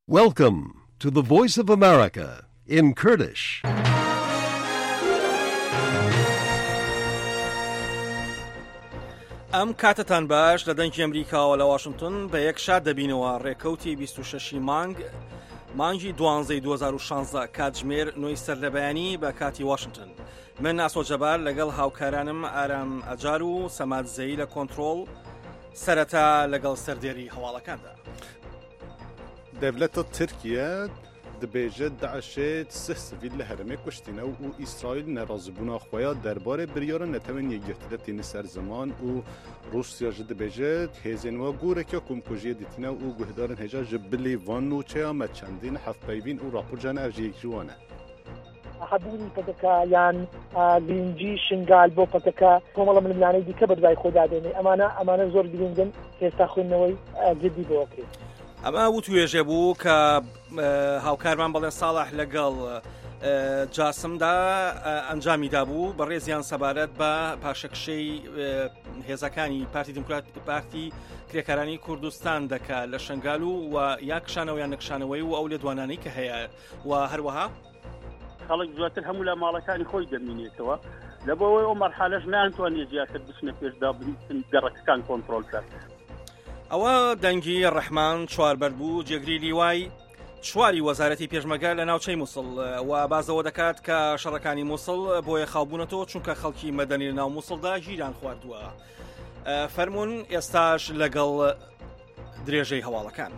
Welcome to the Voice of America in Kurdish. ئەم کاتتان باش لە دەنگی ئەمریکاوە لە واشنگتن بە یەک شاد دەبینەوە ڕێکەوتی 26 مانگی 12 2016 کاتژمێر نوۆی سەردەبەیانی بە کاتی واشنگتن. من ئاسۆ جەبار لەگەڵ هاوکارانم ئارام ئەجار و سەماد زەی لە کۆنتڕۆڵ سەرەتا لەگەڵ سەردێری هەواڵەکاندا. دەوڵەتە تورکیا دەبێژێت داعشێت سه سڤیل لە هەرێمێ کوشتینە و ئیسرائیل نەڕازبوونا خۆیان دەربارەی بریارە نەتەوەن یەکگرتنە سەر زەمان و رووسیا ji dibêjit hêzên we goreka komkujiyê dîtîne û guhdarên hêja ji bilê van û çeya me çendîn hevpeyvîn û raporcana ev ji yek ji wan e. حەبوونی پەتەکە یان گرنگجی شنگال بۆ پەتەکە کۆمەڵە ململانەی دیکە بەدوای خۆدادێنێ ئەمانە زۆر گرنگن هێستا خوێندنەوەی گردی بۆکرێت. ئەمە وتوێژێ بوو کە هاوکارمان بەڵێن ساڵح لەگەڵ جاسمدا ئەنجامیدا بوو بە ڕێزیان سەبارەت بە پاشەکشەی هێزەکانی پارتی دموکراتی پارتی کرێکارانی کوردستان دەکات لە شنگال و یا کشانەوە یان نەکشانەوەی و ئەو لێدوانانەی کە هەیە و هەروەها خەڵک زیاتر هەموو لە ماڵەکانی خۆی دەمینێتەوە لەبەوەی ئەو مەرحەلەش نانتوانێت زیاتر بچنە پێشدا گەڕەکەکان کۆنتڕۆل کرد. ئەوە دەنگی ڕەحمان چواربەر بوو جێگری لیوای چواری وەزارەتی پێشمەرگە لە ناوچەی مووسڵ و بازەوە دەکات کە شەڕەکانی مووسڵ بۆیە خاوبوونەتەوە چونکە خەڵکی مەدەنی لە ناو مووسڵدا ژیران خواردووە. فەرمونون ئێستاش لەگەڵ درێژەی هەواڵەکان.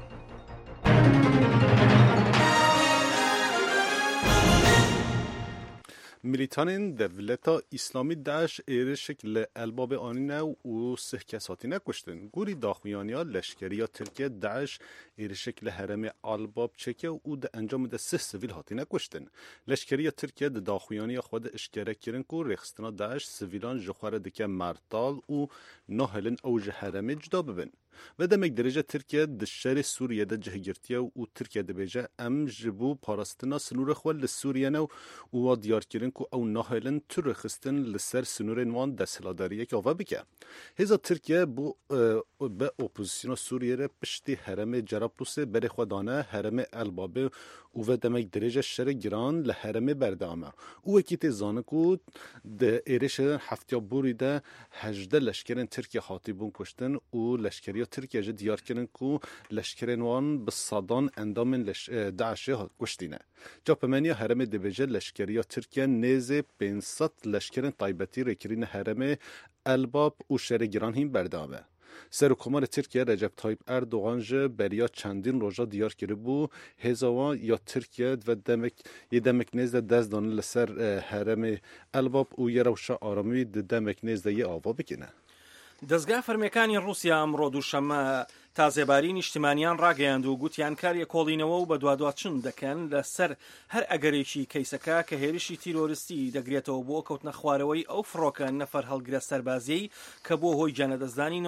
Militanên Devleta İslamî Daeş êrişek li Elbabê anîne û sih kes hatine kuştin. Gurî daxuyaniya leşkeriya Tirkiye Daeş êrişek li herêmê Albab çeke û di encamê de sih sivîl hatine kuştin. Leşkeriya Tirkiye di daxuyaniya xwe de işkere kirin ku rêxistina Daeş sivîlan ji xwe re dike mertal û nahilin ew ji herêmê cuda bibin. Ve demek derece Türkiye dışarı Suriye'de cihgirtiye u Türkiye dibêje em ji bo parastina sinûra xwe li Sûriye ne û diyar kirin ku ew nahêlin tu rexistin li ser sinûrên wan desthiladariyek ava bike. Hêza Türkiye bu be opozisyona Sûriye re piştî herêmê Cerablusê berê xwe dane herêmê Elbabê û ve demek derece şerê giran li herêmê berdame. û wekî tê zanin ku di êrişa heftiya borî de 18 leşkerên Tirkiye hatîbûn kuştin û leşkeriya Tirkiye ji diyar kirin ku leşkerên wan bi sadan endamên Daişê kuştîne. Capemeniya herêmê dibêje leşkeriya Tirkiye nêzê 500 leşkerên taybetî rêkirîne herêmê Elbab û şerê giran hîn berdame. Serokkomarê Tirkiye Recep Tayyip Erdoğan ji beriya çendîn roja diyar kiribû hêza wan ya Tirkiye ve demek nêz de dest danin li ser herêmê Elbab û ya rewşa aramî di demek nêz de yê ava bikine. دەستگا فەرمیەکانی رووسیا ئەمڕۆ دووشەممە تازێباری نیشتیمانیان ڕاگەیاند و گوتیان کاریە کۆڵینەوە و بە دوادواچن دەکەن لەسەر هەر ئەگەرێکی کەیسەکە کە هێرشی تیرۆریستی دەگرێتەوە بۆ کەوتنە خوارەوەی ئەو فڕۆکە نەفەر هەڵگرە سەربازیەی کە بۆ هۆی جانەدەستدانی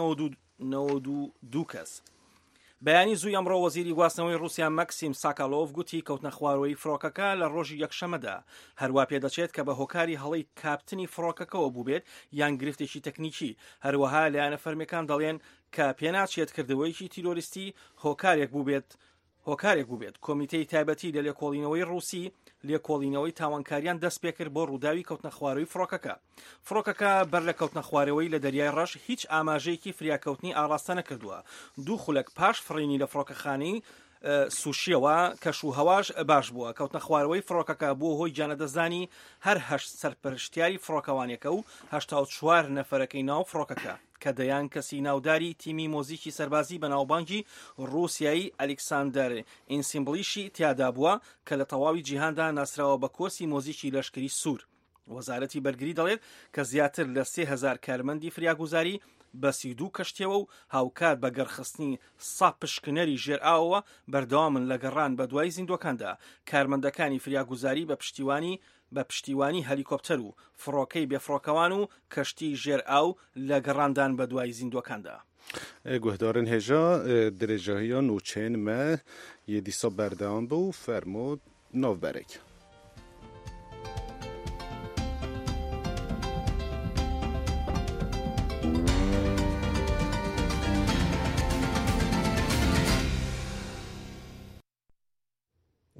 92 کەس. بەیانی زووی ئەمڕۆ وەزیری گواستنەوەی رووسیا مەکسیم ساکالۆڤ گوتی کەوتنە خوارەوەی فڕۆکەکە لە ڕۆژی یەکشەمەدا هەروە پێدەچێت کە بە هۆکاری هەڵەی کاپتنی فڕۆکەکەەوە بوو بێت یان گرفتێکی تەکنیکی. هەروەها لایەنە فەرمیەکان دەڵێن کە پێناچێت کردەوەیکی تیرۆریستی هۆکارێک بوو بێت. کۆمیتەی تایبەتی لە لێکۆڵینەوەی رووسی لێکۆڵینەوەی تاوانکاریان دەست پێکرد بۆ ڕووداوی کەوتنە خوارەوەی فڕۆکەکە بەر لە کەوتنە خوارەوەی لە دەریای ڕەش هیچ ئاماژەیەکی فریاکەوتنی ئاڕاستە نەکردووە. 2 خولەک پاش فڕینی لە فڕۆکەخانەی سوشیەوە کەش و هەواش باش بووە. کەوتنە خوارەوەی فڕۆکەکە بۆ هۆی جانەدەستدانی هەر 8 سەرپەرشتیاری فڕۆکەوانێکە و 84 نەفەرەکەی ناو فڕۆکەکە کە دەیان کەسی ناوداری تیمی مۆزیکی سەربازی بە ناوبانگی رووسیایی ئەلێکساندەر ئینسیمبلیشی تیادا بووە کە لە تەواوی جیهاندا ناسراوە بە کۆسی مۆزیکی لەشکری سوور. وەزارەتی بەرگری دەڵێت کە زیاتر لە 3000 کارمەندی فریاگوزاری بە 32 کەشتیەوە و هاوکات بە گەڕخستنی ساپ پشکنەری ژێرئاوەوە بەردەوامن لە گەڕان بە دوای زیندوەکاندا. کارمەندەکانی فریاگوزاری بە پشتیوانی هەلیکۆپتەر و فڕۆکەی بێفڕۆکەوان و کەشتی ژێرئاو لە گەڕاندان بە دوای زیندوەکاندا. Guhdarên hêja dirêjahiya nûçeyên me yê dîsa berdewam bû fermû navberek.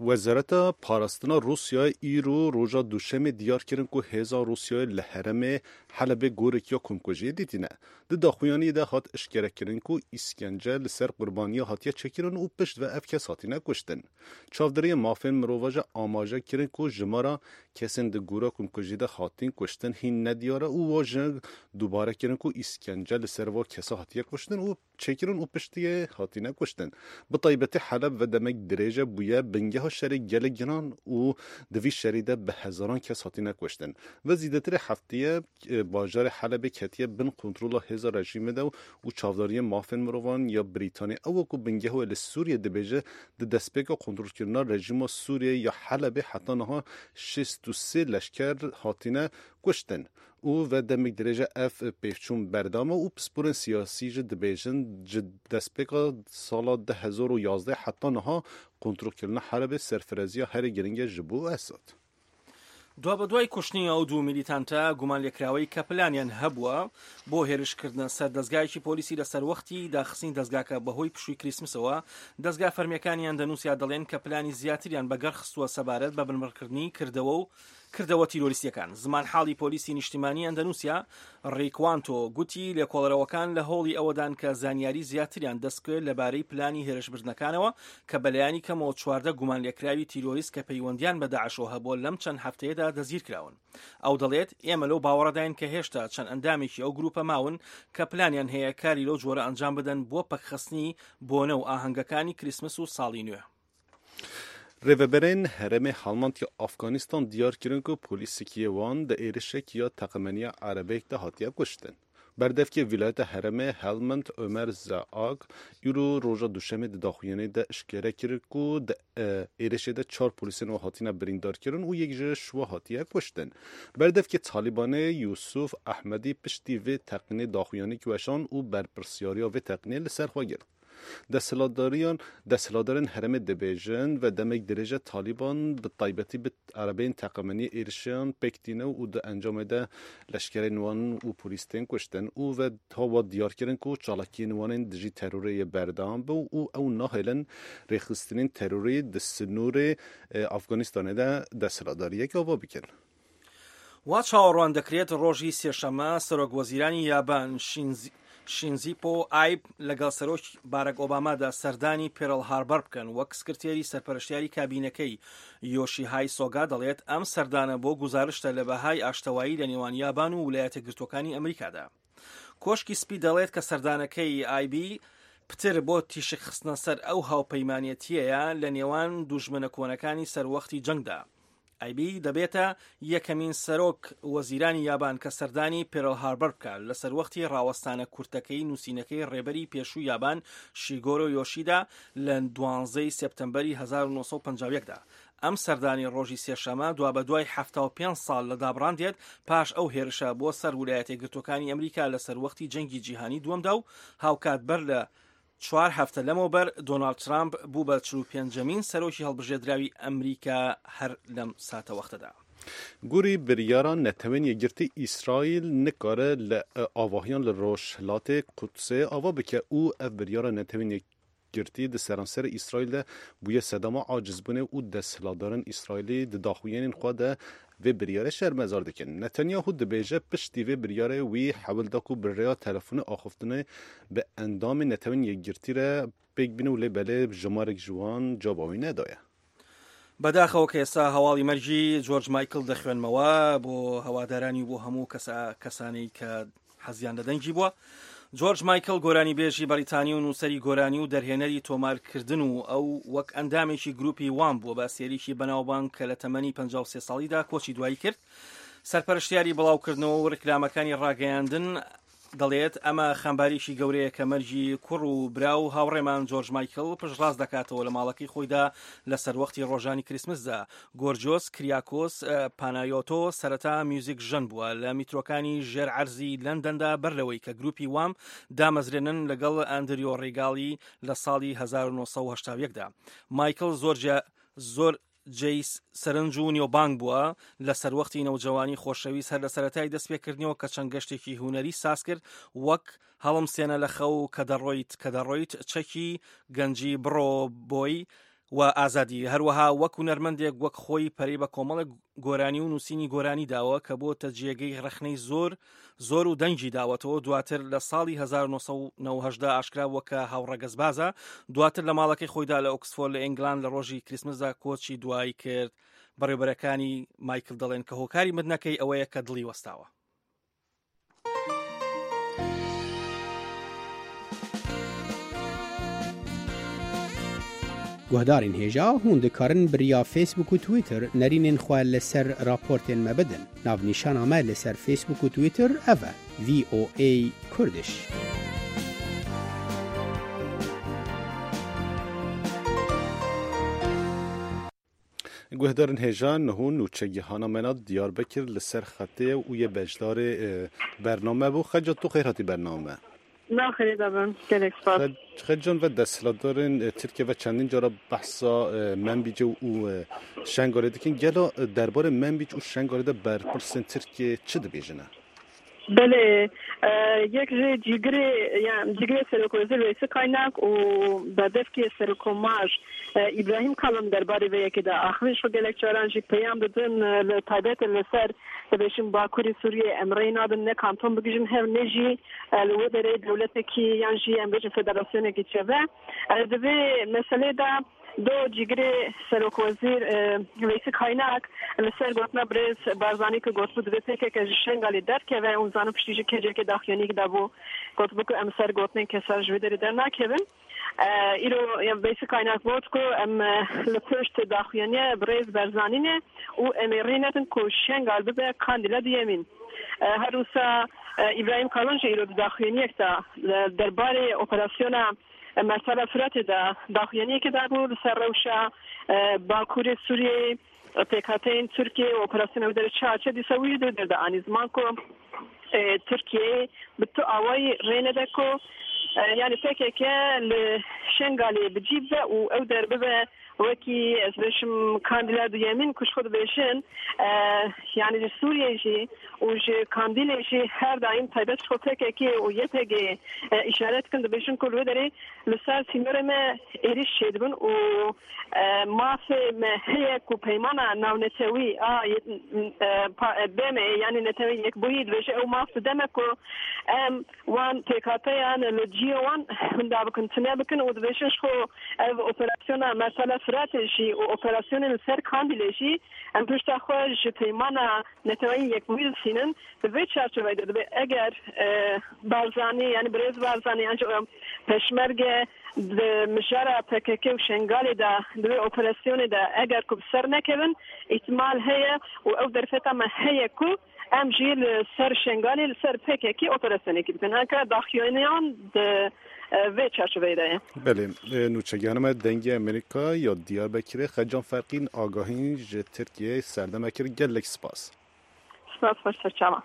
وزارت پاراستنا روسیا ایرو روژا دوشم دیار کردن که هزار روسیا لحرم حلب گورکیا کمکوژی دیدینه. ده داخویانی ده هات اشکره کردن که اسکنجه لسر قربانی هاتیه چکیرن و پشت و افکس هاتینه کشتن. چافدری مافن مروواجه آماجه کردن که جمارا کسین ده گورا کمکوژی ده هاتین کشتن هین ندیاره و واجه دوباره کردن که اسکنجه لسر و کسا هاتیه کشتن و چکیرن و پشتی هاتینه کشتن. بطایبت حلب و دمک درجه بویه بنگه شری گل گران و دوی شریده به هزاران کس هاتینه کشتن و زیدتر هفتیه باجار حلب کتیه بن کنترل هزار رژیم ده و چاوداری مافن مروان یا بریتانیا او کو بنگه و سوریه دبیجه د دسپیکا کنترل کردن رژیم سوریه یا حلب حتی نها 63 لشکر هاتینه کشتن او و دمک درجه اف پیفچون بردامه و پسپورن سیاسی جد بیجن جد دسپیکا سال 2011 حتی نها کنترل کردن حرب سرفرازی هر گرنگ جبو اسد. دوا بە دوای کوشتنی ئەو دوو میلیتانتە گومان لێکراوەی کە پلانیان هەبووە بۆ هێرشکردن سەر دەستگایەکی پۆلیسی لەسەر وەختی داخستنی دەستگاکە بەهۆی پشووی کریسمسەوە دەستگا فەرمیەکانیان دەنووسیا دەڵێن کە پلانی زیاتریان بەگەر خستووە سەبارەت بە بنبڕکردنی کردەوە تیرۆریستیەکان. زمان حاڵی پۆلیسی نیشتیمانیان دەنووسیا ڕێکوانتۆ گوتی لێکۆڵەرەوەکان لە هۆڵی ئەوەدان کە زانیاری زیاتریان دەستکرد لەبارەی پلانی هێرشبردنەکانەوە کە بەلایانی کەمەوە 14 گومان لێکراوی تیرۆریست کە پەیوەندیان بە داعشەوە هەبووە لەم چەند هەفتەیەدا دەزیر کراون. ئەو دەڵێت ئێمە لەو باوەڕەداین کە هێشتا چەند ئەندامێکی ئەو گروپە ماون کە پلانیان هەیە کاری لەو جۆرە ئەنجام بدەن بۆ پەکخستنی بۆنە و ئاهەنگەکانی کریسمس و ساڵی نوێ. ریوبرین هرم هالمانتی افغانستان دیار کردن که پلیسی وان د ایرشک یا تقمنی عربیک ده هاتیه کشتن. بردف که ولایت هرم هلمند عمر زاگ یورو روزا دوشنبه داخویانه ده اشکره کرد که د ایرشه ده 4 پلیسین و هاتینه بریندار کردن و یک جرش و هاتیه کشتن. بردف که طالبان یوسف احمدی پشتی و تقنی داخویانه کشان و برپرسیاری و تقنی لسرخوا گرد. دستهلادران هرم دبیجن و دمک درجه طالبان به طایبتی به عربین تقمنی ایرشان پکتینه و ده انجام ده لشکر نوان و پولیستین کشتن و تا و دیار کردن که چالاکی نوان دجی تروری بردام به او ناهلن ریخستنین تروری دستنور افغانستان ده دستهلاداریه که آوا بکن. وا چاوەڕوان دەکرێت ڕۆژی سێشەممە سەرۆکوەزیرانی یابان شینزیپۆ ئایب لەگەڵ سەرۆکی باراک ئۆبامادا سەردانی پێرڵ هاربەر بکەن وەک سکرتێری سەرپەرشتیاری کابینەکەی یۆشیهای سۆگا دەڵێت ئەم سەردانە بۆ گوزارشتە لە بەهای ئاشتەوایی لە نێوان یابان و ویلایەتە گرتوەکانی ئەمریکادا. کۆشکی سپی دەڵێت کە سەردانەکەی ئایبی پتر بۆ تیشک خستنە سەر ئەو هاوپەیمانەتیەیە لە نێوان دوژمنە کۆنەکانی سەروەختی جەنگدا. ئایبی دەبێتە یەکەمین سەرۆک وەزیرانی یابان کە سەردانی پێرڵ هاربەر بکات لە سەروەختی ڕاوەستانە کورتەکەی نووسینەکەی ڕێبەری پێشوو یابان شیگۆرۆ یۆشیدا لە 12 سپتەمبەری 1950دا. ئەم سەردانی ڕۆژی سێشەمە دوا بە دوای 75 ساڵ لە دابڕاندێت پاش ئەو هێرشە بۆ سەر ویلایەتە گرتوەکانی ئەمریکا لە سەروەختی جەنگی جیهانی دووەمدا و هاوکات بەر لە 4 هەفتە لەمەوبەر دۆناڵد ترامپ بوو بە 45مین سەرۆکی هەڵبژێردراوی ئەمریکا هەر لەم ساتە وەختەدا. گوری بریاران نتوین یگرتی اسرائیل نکاره لآواهیان لروشلات قدسه آوا بکه او اف بریاران نتوین یگرتی د سرانسر اسرائیل بوی صدام عاجز بونه او دستهلاداران اسرائیلی د داخویان خود و بریاره شهر مزار دکن. نتانیاهو دبیجه پشتی و بریاره وی حول داکو بریا تلفن آخفتنه به اندام نتوین یگرتی را بگ بینو لبله جمارک جوان جاباوی ندایه. بەداخەوە کە ئێستا هەواڵی مەرجی جۆرج مایکل دەخوێنمەوە بۆ هەوادارانی بۆ هەموو کەسانەی کە حەزیان لە دەنگی بووە. جۆرج مایکل گۆرانی بێژی بەریتانی و نووسەری گۆرانی و دەرهێنەری تۆمارکردن و ئەو وەک ئەندامێکی گروپی وان بووە بە سێریکی بەناوبانگ کە لە تەمەنی 53 ساڵیدا کۆچی دوایی کرد. سەرپەرشتیاری بڵاوکردنەوە و ڕکلامەکانی ڕاگەیاندن دەڵێت ئەمە خەمباریشی گەورەیە کە مەرجی کوڕ و برا و هاوڕێمان جۆرج مایکل پشتڕاست دەکاتەوە لە ماڵەکەی خۆیدا لە سەروەختی ڕۆژانی کریسمسدا. گۆرجۆس کریاکۆس پانایۆتۆ سەرەتا میوزیک ژەن بووە لە میترۆکانی ژێر عەرزی لەندەندا بەرلەوەی کە گروپی وام دامەزرێنن لەگەڵ ئەندریۆ ڕێگاڵی لە ساڵی 1970دا. مایکل زۆر جیس سەرنج و نیۆبانگ بووە لە سەروەختی نەوجەوانی خۆشەویست هەر لە سەرەتای دەستپێکردنەوە کە چەند گەشتێکی هونەری ساز کرد وەک هەڵم سێنە لە خەو کە دەڕۆیت چەکی گەنجی بڕۆ بۆی و ئازادی هەروەها وەک هونەرمەندێک وەک خۆی پەرەی بە کۆمەڵێک گۆرانی و نووسینی گۆرانی داوە کە بۆتە جێگەی ڕخنەی زۆر و دەنگی داوەتەوە. دواتر لە ساڵی 1990 ئاشکراوە کە هاوڕەگەزبازە دواتر لە ماڵەکەی خۆیدا لە ئۆکسفۆرد لە ئینگلاند لە ڕۆژی کریسمسدا کۆچی دوایی کرد. بەڕێبەرەکانی مایکل دەڵێن کە هۆکاری مدنەکەی ئەوەیە کە دڵی وەستاوە. گوهدارین هێژا هون دikarin biriya Facebook û Twitter nerînên xwe li ser raportên me bidin. Navnîşana me li ser Facebook û Twitter ev e VOA Kurdish. گوهدارن هێژان نهون و چەگیهانا منا دیاربکر li ser xetê û yê bejdارê bername bû. Xeca tu xêr hatî bername. ناخری دابن gelek spas. خەجان ve desthilatdarên Tirkiye ve çendîn cara behsa Menbîcê û Şengalê dikin. Gelo derbarê Menbîc û Şengalê de berpirsên Tirkiye çi dibêjine? بله یک جیگری یعنی جیگری سرکوزی رئیس کایnak و بدف که سرکوماج ابراهیم کالم درباره و یکی دا آخرین شو gelek çaran jik peyam dedin taybet leser beşim Bakuri Suriye emreyn adın ne kanton bugün her neji lodere devleteki yanji embeji federasyonu geçeve ve mesele da دو جگری سرکوزیر رئیس کایnak لسر گوتنا برز بازانی که گوت بود بسه که شنگالی در که و اون زانو پشتیجی که جه که داخیانی که دابو گوت بکو امسر گوتنین که سر جوی داری در ناکیون ایرو بیسی کایnak بود که ام لپشت داخیانی برز بازانینه و امیرینتن که شنگال ببه کاندیلا دیمین هر روسا ابراهیم کالنج ایرو داخیانی اکتا درباره اپراسیونا مثلا فرات دا داخیانی که در بود سر روشا باکور سوریه پیکاتین ترکیه و اپراسیون در چه دیسوی در آنیزمان کو ترکیه به تو آوای رینه دکو یعنی فکر که لشنگالی بجیب و او در به وکی از بشم کاندیلا دیمین کش خود بشن یعنی سوریه جی و جی کاندیلا جی هر دایم تایبت خود فکر که و یه پگه اشارت کند بشن کلوه داری لسال سیمره ما ایریش شدبن و ماف مهیک و پیمانا ناو نتوی بمه یعنی نتوی یک بوید بشه او ماف دمک و وان تکاته یعنی لجیه وان هنده بکن تنه بکن و دبشنش خو او اپراسیون مثلا فراتشی و اپراسیون سر کاندیلشی ام پشت خوش پیمانا نتوی یک بوید سینن به چارچوبه داده به اگر بارزانی یعنی برز بارزانی انجام پشمرگه مشارع PKK و شنگالی دا دوی اپراسیون دا اگر کب سر نکبن احتمال هیا و او درفتا ما هیا کو ام جیل سر شنگالی سر PKK اپراسیونی که بکن هنکه داخیانیان و چارچوبه داره. بله نوچگیانم دنگی امریکا یا دیاربکر خجان فرقین آگاهین ج ترکیه سردمکر گلک سپاس باش سرچما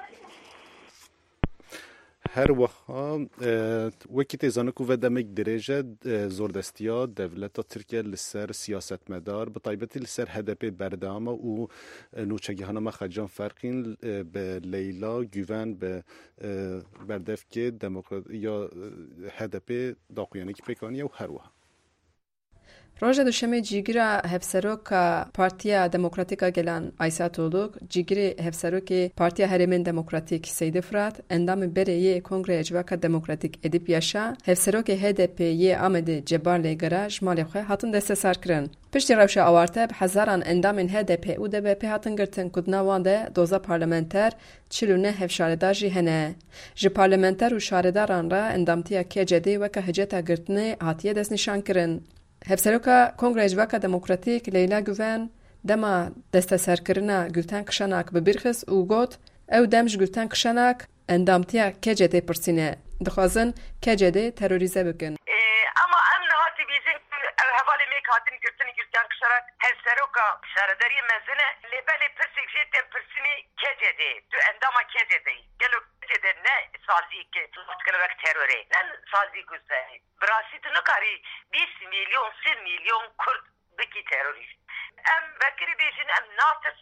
هر وخا وکی تیزانه کو و دمک درجه زوردستیا دولتا ترکیه لسر سیاست مدار به طایبتی لسر HDP بردامه و نوچگیهانه ما خجان فرقین به لیلا گوون به بردف که دموکرات یا HDP داقیانی که پیکانیه و هر وخا Roja duşemê cîgira hevseroka Partiya Demokratîka Gelan Aysatoluk, cîgirê hevserokê Partiya Herêmên Demokratîk Seydê Fırat, endamê berê yê Kongreyê Civaka Demokratîk Edip Yaşa, hevserokê HDP yê Amedê Cebar Lêgera ji malê xwe hatin desteserkirin. Piştî rewşa awarte bi hezaran endamên HDP û DBP hatin girtin ku di nav wan de doza parlamenter 49 hevşaredar jî hene. Ji parlamenter û şaredaran re endamtiya KCD weka hiceta girtinê hatiye destnîşankirin. Hevseroka Kongreyê Civaka Demokratîk Leyla Güven dema desteserkirina Gülten Kişanak bi birxist û got ew dem ji Gülten Kişanak endamtiya KCD pirsîne. Dixwazin KCD terorîze bikin. Ama em nihati bîzin ew hevalê mêk hatin girtin Gülten Kişanak hevseroka şaredariyê mezine lêbelê pirsek jê tên pirsînê KCD tu endama KCD gelo KCD ne sazî ki latkirovek terorê ne sazî guzerî birasî tu nikarî 20 milyon 30 milyon Kurd bikî terorîst em vekirî bêjin em natirsin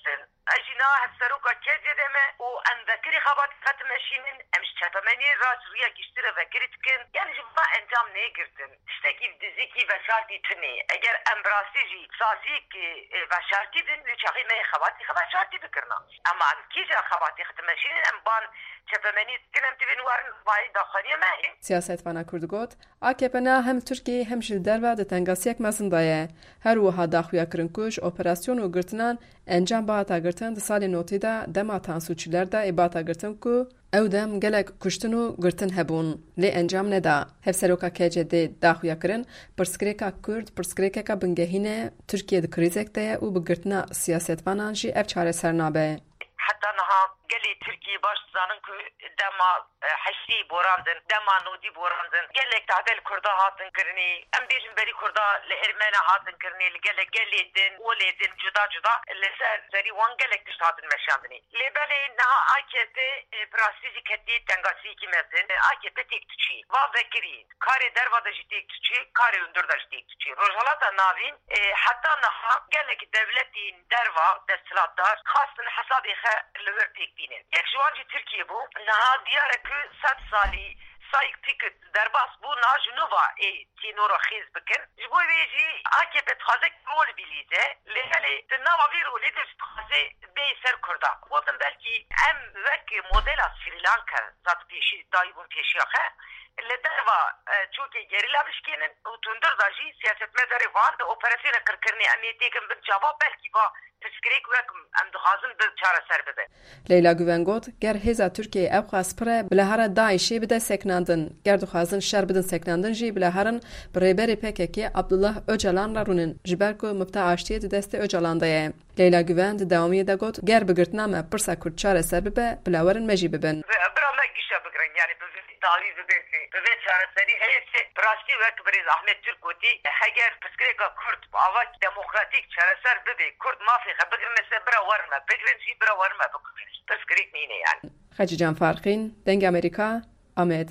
اجينا هالسروكا كجدمه وان ذكري خبط ختمشينن امش تفهمني راجريا كشتره ذكرتكن يعني جبا انجام نيجرتن اشتكي بدزيكي بشارتي تني اگر امبراسيجي سازيك بشارتي دن لشاخي ما خباتي خباشارتي بكرنا اما كيجا خباتي ختمشينن امبان تفهمني كلام تبين وارن باي داخليه ما هي سیاست وانا کرد گوت AKP-نا هم ترکیه هم جل دروا د تنگاسیک مزندایه هر وها داخویا کرنکوش اپراسیون و گرتنان انجام باتا گرتن د سال نوتی دا دما تانسوچیلر دا ایباتا گرتن کو او دم گلک کشتن و گرتن هبون لی انجام ندا هفسروکا KCD داخویا کرن پرسکریکا کرد پرسکریکا بنگهینه ترکیه د کریزک ده و بگرتنا سیاست وانان جی اف چاره سرنابه حتى نها قالي تركي باش زانن دما حسي بوراندن دما نودي بوراندن قال لك تعدل كردا هاتن كرني ام بيجن بري كردا لارمانا هاتن كرني قال لي دين ولدين جدا اللي صار زري وان قال لك تشاتن مشاندني لي بالي نها AKP براسيجي كدي تنغاسي كي مزن AKP تكتشي وا ذكري كاري دروادا جيتك تشي كاري اندردا جيتك تشي روجالاتا نافين حتى نها قال لك دولتي دروا دستلاتدار خاصه حسابي لورتيك بينن يك جوانجي تركيا بو نها ديارك 100 سالي سايك تيكت درباس بو نها جنوبا تينورا خيز بكن جبو بيجي AKP تخازك رول بيليزه لهالي تناوا فيرو ليدر تخازي بي سر كردا وطن بلكي ام وك موديلا سريلانكا ذات بيشي دايبون بيشي اخه اللي دروا چوكي گريلا بشكينن وتندر داجي سياست مداري وان دا اوپراسيون كركرني اميتيكن بالجواب بلكي با تسكريك وكم ام دخازن بچاره سر بده لیلا گوونگوت گر هزا ترکیه اب خاصپره بلهر داعشی بده سکناندن گر دخازن شر بدن سکناندن جی بلهرن بريبري PKK عبدالله öcalan رونن جبرکو مبتا آشتیه دست öcalan دایه لیلا گووند دوامی دا گوت گر بگرتنامه پرسا کرد چاره سر ببه بلاورن مجی ببن برا ما گیشا بگرن يعني تعويض بيتي بيت شهر سري هي براستي وقت بريز احمد تركوتي هاجر بسكريكا كرد باوات ديمقراطيك شهر سر بدي كرد ما في خبر مثل برا ورما بجرن شي برا ورما بسكريك مينه يعني خجي جان فارقين دنگ امريكا امد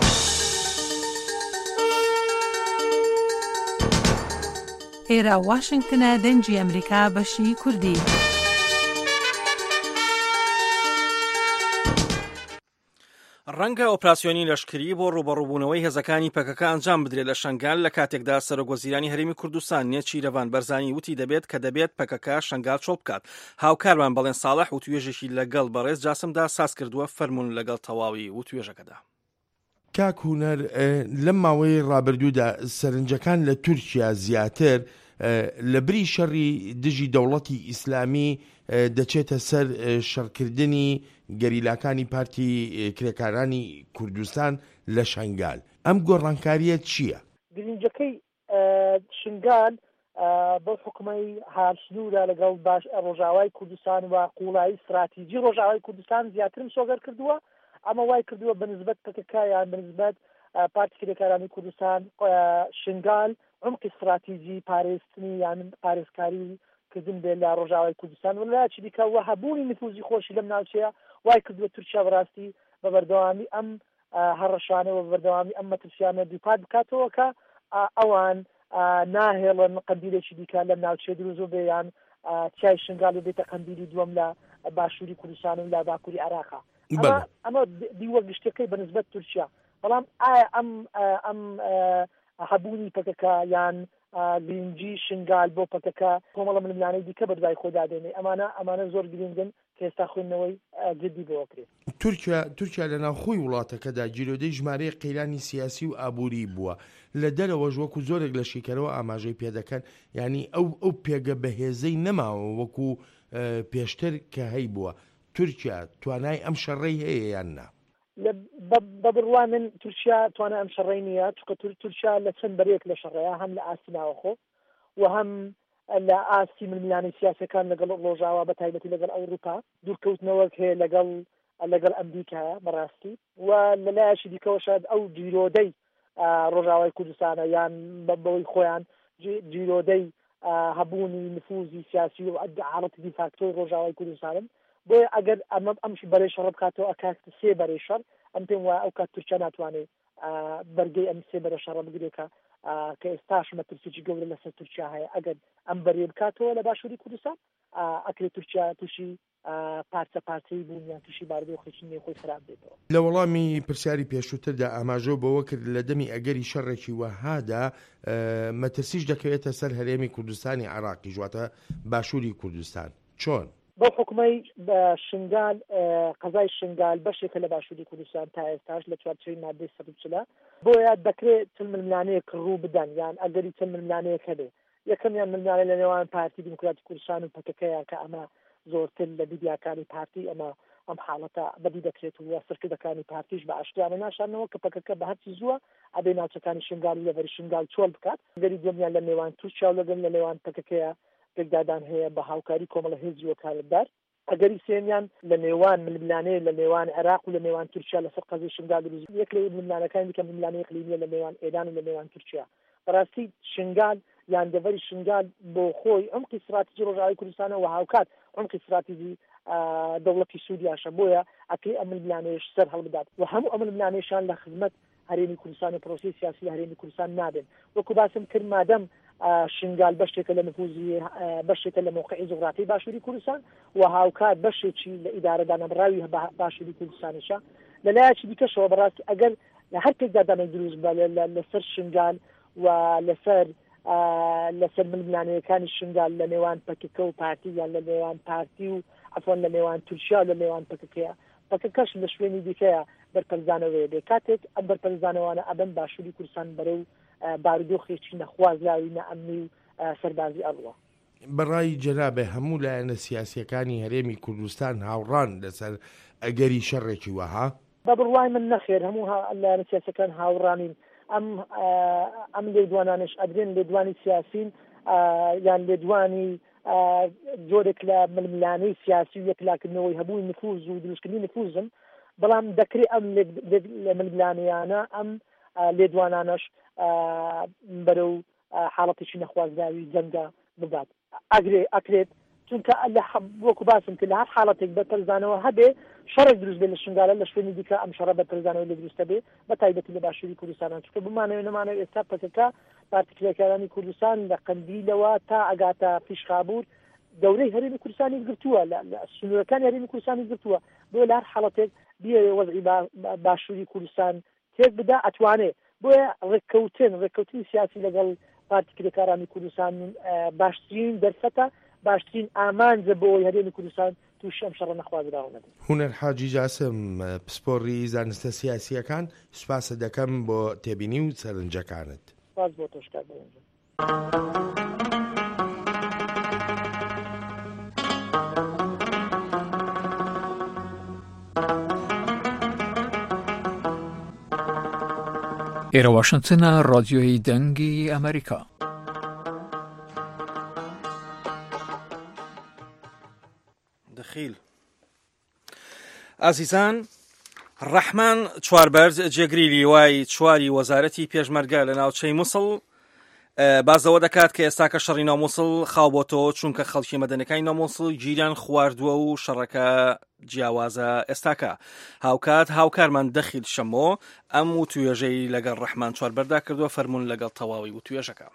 ئێرە واشنگتنە دەنگی ئەمریکا بەشی کوردی. ڕەنگە ئۆپراسیۆنی لەشکری بۆ ڕوبەڕووبوونەوەی هێزەکانی پەکەکە ئەنجام بدرێت لە شەنگال لە کاتێکدا سەرۆکوەزیرانی هەرێمی کوردستان نێچی رەوان بەرزانی وتی دەبێت کە دەبێت پەکەکە شەنگال چۆڵ بکات. هاوکارمان بەڵێن ساڵح و توێژێکی لەگەڵ بەڕێز جاسمدا ساز کردووە فەرمونون لەگەڵ تەواوی و توێژەکەدا. کاک هونەر لەم ماوەی ڕابردوودا سەرنجەکان لە تورکیا زیاتر لە بری شەڕی دژی دەوڵەتی ئیسلامی دەچێتە سەر شەڕکردنی گەریلاکانی پارتی کرێکارانی کوردستان لە شەنگال. ئەم گۆڕانکاریە چییە؟ گرنگەکەی شنگال بۆ حکومەی هاوسنوورە لەگەڵ باش ڕۆژاوای کوردستان و قوڵایی استراتیژی ڕۆژاوای کوردستان زیاترم سۆگەر کردووە. ئەمە وای کردووە بەنسبەت پەکەکایان بەنسبەت پارتی کرێکارانی کوردستان شنگال عمقی استراتیژی پارێزتنی یان پارێزکاری کردن بێت لە ڕۆژاوای کوردستان وڵایەکی دیکە و هەبوونی نفوزی خۆشی لەم ناوچەیە وای کردووە تورکیا بەڕاستی بە بەردەوامی ئەم هەڕەشانە و بەردەوامی ئەم مەترسیانە دووپات بکاتەوە کە ئەوان ناهێڵن قەندیلێکی دیکە لەم ناوچەیە دروست بێ یان چای شنگال بێتە قەندیلی دووەم لە باشووری کوردستان و لە باکووری عێراقا. ئەمە دیوە گشتەکەی بەنسبەت تورکیا. بەڵام ئایا ئەم هەبوونی پەکەکە یان گرنگی شنگال بۆ پەکەکە کۆمەڵە ململانەی دیکە بەدوای خۆدا دێنێ ئەمانە زۆر گرنگن کە ئێستا خوێندنەوەی جدی بۆکرێت. تورکیا لە ناوخۆی وڵاتەکەدا جیرۆدەی ژمارەی قەیرانی سیاسی و ئابووری بووە. لە دەرەوەژ وەکو زۆرێک لە شیکەرەوە ئاماژەی پێدەکەن ینی ئەو پێگە بەهێزەی نەماوە وەکو پێشتر کە هەی بووە. تورکیا توانای ئەم شەڕەی هەیە یان نا؟ بە بڕوان من تورکیا توانای ئەم شەڕەی نییە چونکە تورکیا لە چەند بەرێک لە شەڕەیە هەم لە ئاستی ناوەخۆ و هەم لە ئاستی ململانی سیاسەکان لەگەڵ ڕۆژاوا بە تایبەتی لەگەڵ ئەوروپا دوورکەوتنەوەک هەیە لەگەڵ ئەمریکایە بەڕاستی و لەلایەکی دیکەوە شاید ئەو جیرۆدەی ڕۆژاوای کوردستانە یان بەوەی خۆیان جیرۆدەی هەبوونی نفوزی سیاسی و حاڵەتی دیفاکتۆی ڕۆژاوای کوردستانن بۆیە ئەگەر ئەمشی بەرەی شەڕ بکاتەوە ئەکات سێ بەرەی شەڕ ئەم پێم وایە ئەو کات تورکیا ناتوانێت بەرگەی ئەم سێ بەرە شەڕە بگرێتە کە ئێستاش مەترسیی گەورە لەسەر تورکیا هەیە ئەگەر ئەم بەرێ بکاتەوە لە باشووری کوردستان ئەکرێت تورکیا تووشی پارچە پارچەی بوونیان تووشی باردۆخێکی نێخۆی خراپ بێتەوە. لە وەڵامی پرسیاری پێشووتردا ئاماژە بەوە کرد لە دەمی ئەگەری شەڕێکی وەهادا مەترسیش دەکەوێتە سەر هەرێمی کوردستانی عێراقی ژواتە باشووری کوردستان. چۆن؟ بۆ حکومەی شنگال قەزای شنگال بەشێکە لە باشووری کوردستان تا ئێستاش لە چوارچەوەی مادەی 140 بۆیە دەکرێت چەند ململانەیەک ڕوو بدەن یان ئەگەری چەند ململانەیەک هەبێ یەکەمیان ململانە لە نێوان پارتی دیموکراتی کوردستان و پەکەکەیان کە ئەمە زۆرتر لە دیدیاکانی پارتی ئەم حاڵەتە بەدی دەکرێت و سەرکردەکانی پارتیش بە ئاشتیانە ناشانەوە کە پەکەکە بە هەرچی زووە ئەبێ ناوچەکانی شنگال و لەبەری شنگال چۆڵ بکات گەری دومیان لە نێوان تورکیا و لەگەڵ لە نێوان پەکەکەیە پێکدادان هەیە بە هاوکاری کۆمەڵە هێزی وەکالەتدار ئەگەری سێمیان لە نێوان ململانەیە لە نێوان عێراق و لە نێوان تورکیا لەسەر قەزای شنگال یەک لە ململانەکانی دیکە ململانەی اقلیمیە لە نێوان ئێران و لە نێوان تورکیا بەڕاستی شنگال یان دەڤەری شنگال بۆ خۆی عمقی استراتیژی ڕۆژاوای کوردستانە و هاوکات عمقی استراتیژی دەوڵەتی سوودیاشە بۆیە ئەکرێ ئەم ململانەیەش سەر هەڵبدات و هەموو ئەم ململانەیەشان لە خزمەت هەرێمی کوردستان و پرۆسی سیاسی لە هەرێمی کوردستان نابن وەکو باسم کرد مادەم شنگال بەشێکە لە نفوذی بەشێکە لە موقعی جغرافی باشووری کوردستان و هاوکات بەشێکی لە ئیدارەدانەبڕاوی باشووری کوردستانیشە لەلایەکی دیکەشەوە بەڕاستی ئەگەر لە هەر کێکدادانە دروست بە لەسەر شنگال و لەسەر ململانەیەکانی شنگال لە نێوان پەکەکە و پارتی یان لە نێوان پارتی و عفۆن لە نێوان تورکیا و لە نێوان پەکەکەیە پەکەکەش لە شوێنی دیکەیە بەرپەرزانەوەیە بێ کاتێک ئەم بەرپەرزانەوانە ئەبەن باشووری کوردستان بەرەو بارودۆخێکی نەخوازراوی نەئەمنی و سەربازی ئەڕوە. بەڕای جەنابێ هەموو لایەنە سیاسیەکانی هەرێمی کوردستان هاوڕان لەسەر ئەگەری شەڕێکی وەها؟ بە بڕوای من نەخێر هەموو لایەنە سیاسەکان هاوڕانین ئەم لێدوانانش ئەدرێن لێدوانی سیاسین یان لێدوانی جۆرێک لە ململانەی سیاسی و یەکلاکردنەوەی هەبووی نفوذ و دروستکردنی نفوذم بەڵام دەکرێت ئەم لە ململانەیانە ئەم لێدوانانش بەرەو حاڵەتێکی نەخوازراوی جەنگە ببات ئەکرێت چونکە وەکو باسم کرد لە هەر حاڵەتێک بەرپەرزانەوە هەبێ شەڕێک دروست بێ لە شنگالە لە شوێنی دیکە ئەم شەڕە بەرپەرزانەوە لە دروستە بێ بە تایبەتی لە باشووری کوردستان چونکە بمانەوێ نەمانەوێت ئێستا پەکەکە پارتیکلەکانی کوردستان لە قەندیلەوە تا ئەگاتە پیشخابور دەورەی هەرێمی کوردستانی گرتووە لە سنوورەکانی هەرێمی کوردستانی گرتووە بۆ لە هەر حاڵەتێک بیێ وەزعی باشووری کوردستان تێک بدا ئەتوانێت بۆیە ڕێککەوتنی سیاسی لەگەڵ پارتیکلەکانی کوردستان باشترین دەرفەتە باشترین ئامانجە بۆی هەرێمی کوردستان تووشی ئەم شەڕە نەخوازراوە نەبێت. هونەر حاجی جاسم پسپۆڕی زانستە سیاسیەکان سوپاسە دەکەم بۆ تێبینی و سەرنجەکانت. سپاس بۆ تۆش کاک بەرەنجە. ئێرە واشنگتنە ڕادیۆی دەنگی ئەمریکا. دەخیل ئازیزان ڕەحمان چواربەرز جێگری لیوای چواری وەزارەتی پێشمەرگە لە ناوچەی مووسڵ بازەوە دەکات کە ئێستاکە شەڕی ناومووسڵ خاوبۆتەوە چونکە خەڵکی مەدەنەکانی ناومووسڵ گیریان خواردووە و شەڕەکە جیاوازە ئێستاکە هاوکارمان دەخیل شەمۆ ئەم و توێژەی لەگەڵ ڕەحمان چواربەردا کردووە فەرمونون لەگەڵ تەواوی و توێژەکە.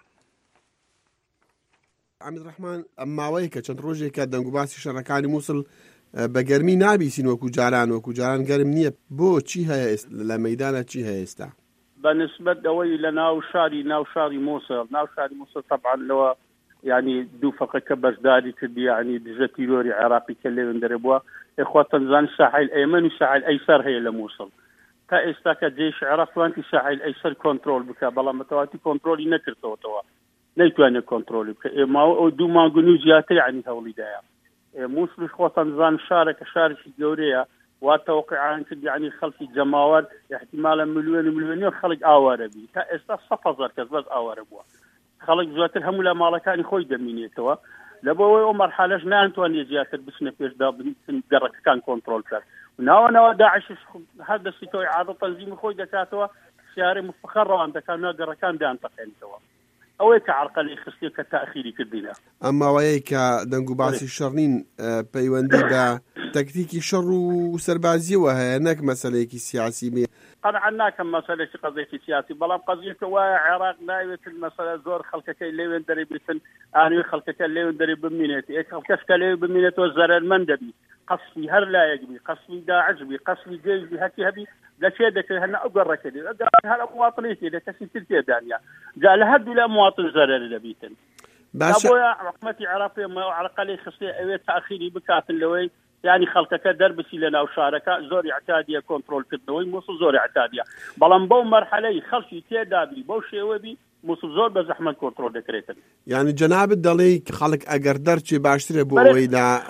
عەمید ڕەحمان ئەم ماوەیە کە چەند ڕۆژێکە دەنگ و باسی شەڕەکانی مووسڵ بە گەرمی نابیسین وەکو جاران گەرم نییە بۆ چی هەیە لە مەیدانە چی هەیە ئێستا؟ بنسبة ئەوەی لە ناو شاری مووسڵ طبعا لەوە ینی دوو فەقەکە بەشداری کردی ینی دژە تیرۆری عێراقی کە لێوێن دەرەبووە ئێخواتەنزان ساحیل ئەیمەن و ساحیل ئەیسەر هەیە لە مووسڵ تا ئێستا کە جێش عێراق توانتی ساحیل ئەیسەر کۆنترۆل بکە بەڵام بەتەواتی کۆنترۆلی نەکردەوەتەوە نەیتوانێت کۆنترۆلی بکە ئێماوە دوو مانگون و زیاتر ینی هەوڵیدایە مووسڵش خۆتەنزان شارێکە شارێکی گەورەیە واتەوقعان کرد ینی خەڵکی جەماوەر احتیمالە ملیۆنی خەڵک ئاوارە بی تا ئێستا 100,000 کەس بەس ئاوارە بووە خەڵک زیاتر هەموو لە ماڵەکانی خۆی دەمینێتەوە لەبەوەی ئەو مەرحەلەش نانتوانێت زیاتر بچنە پێشدا گەڕەکەکان کۆنترۆل کرد و ناوەنەوە داعشش هەر دەستی تۆی عادە تەنزیمی خۆی دەکاتەوە سیارەی مفخەر ڕەوان دەکات ناو گەڕەکان دایانتەقێنیتەوە ئەوەی کە عەرقەلەی خستێ کە تاخیری کردینە ئەم ماوەیە کە دەنگ و باسی شەڕنین پەیوەندی بە تەکتیکی شەڕ و سەربازیەوە هەیە نەک مەسەلەیەکی سیاسی قەنعەت ناکەم مەسەلەی قەزێکی سیاسی بەڵام قەزیەکە وایە عێراق ناوێت مەسەلە زۆر خەڵکەکەی لێوێن دەرێ بێتن ئانوی خەڵکەکە لێوێن دەرێ بمینێتی خەڵکەشکە لێ بمینێتەوە زەرەرمەند دەبی قەسمی هەر لایەک بی قەسمی داعش بی قەسمی گەیش بی هەتی هەبی لەکێ دەکرێت هەنا ئەو گەڕەکە دێت هەر مواطنێتی لە کەسی تر تێدانیا جا لە هەردوو لە مواطن زەرەر دەبیتن بۆیە حکومەتی عێراقی عەرقەلەی خستێ ئەوێت تاخیری بکاتن لەوەی يعني خەڵکەکە دەربسی لە ناو شارەکە زۆر اعتادیە کۆنتڕۆلکردنەوەی مووسڵ زۆر اعتادیە بەڵام بەو مەرحەلەی خەڵکی تێدابی بەو شێوەبی مووسڵ زۆر بە زەحمەت کۆنتڕۆل دەکرێتن یعنی جەنابت دەڵێ خەڵک ئەگەر دەرچێ باشترە بۆ ئەوەی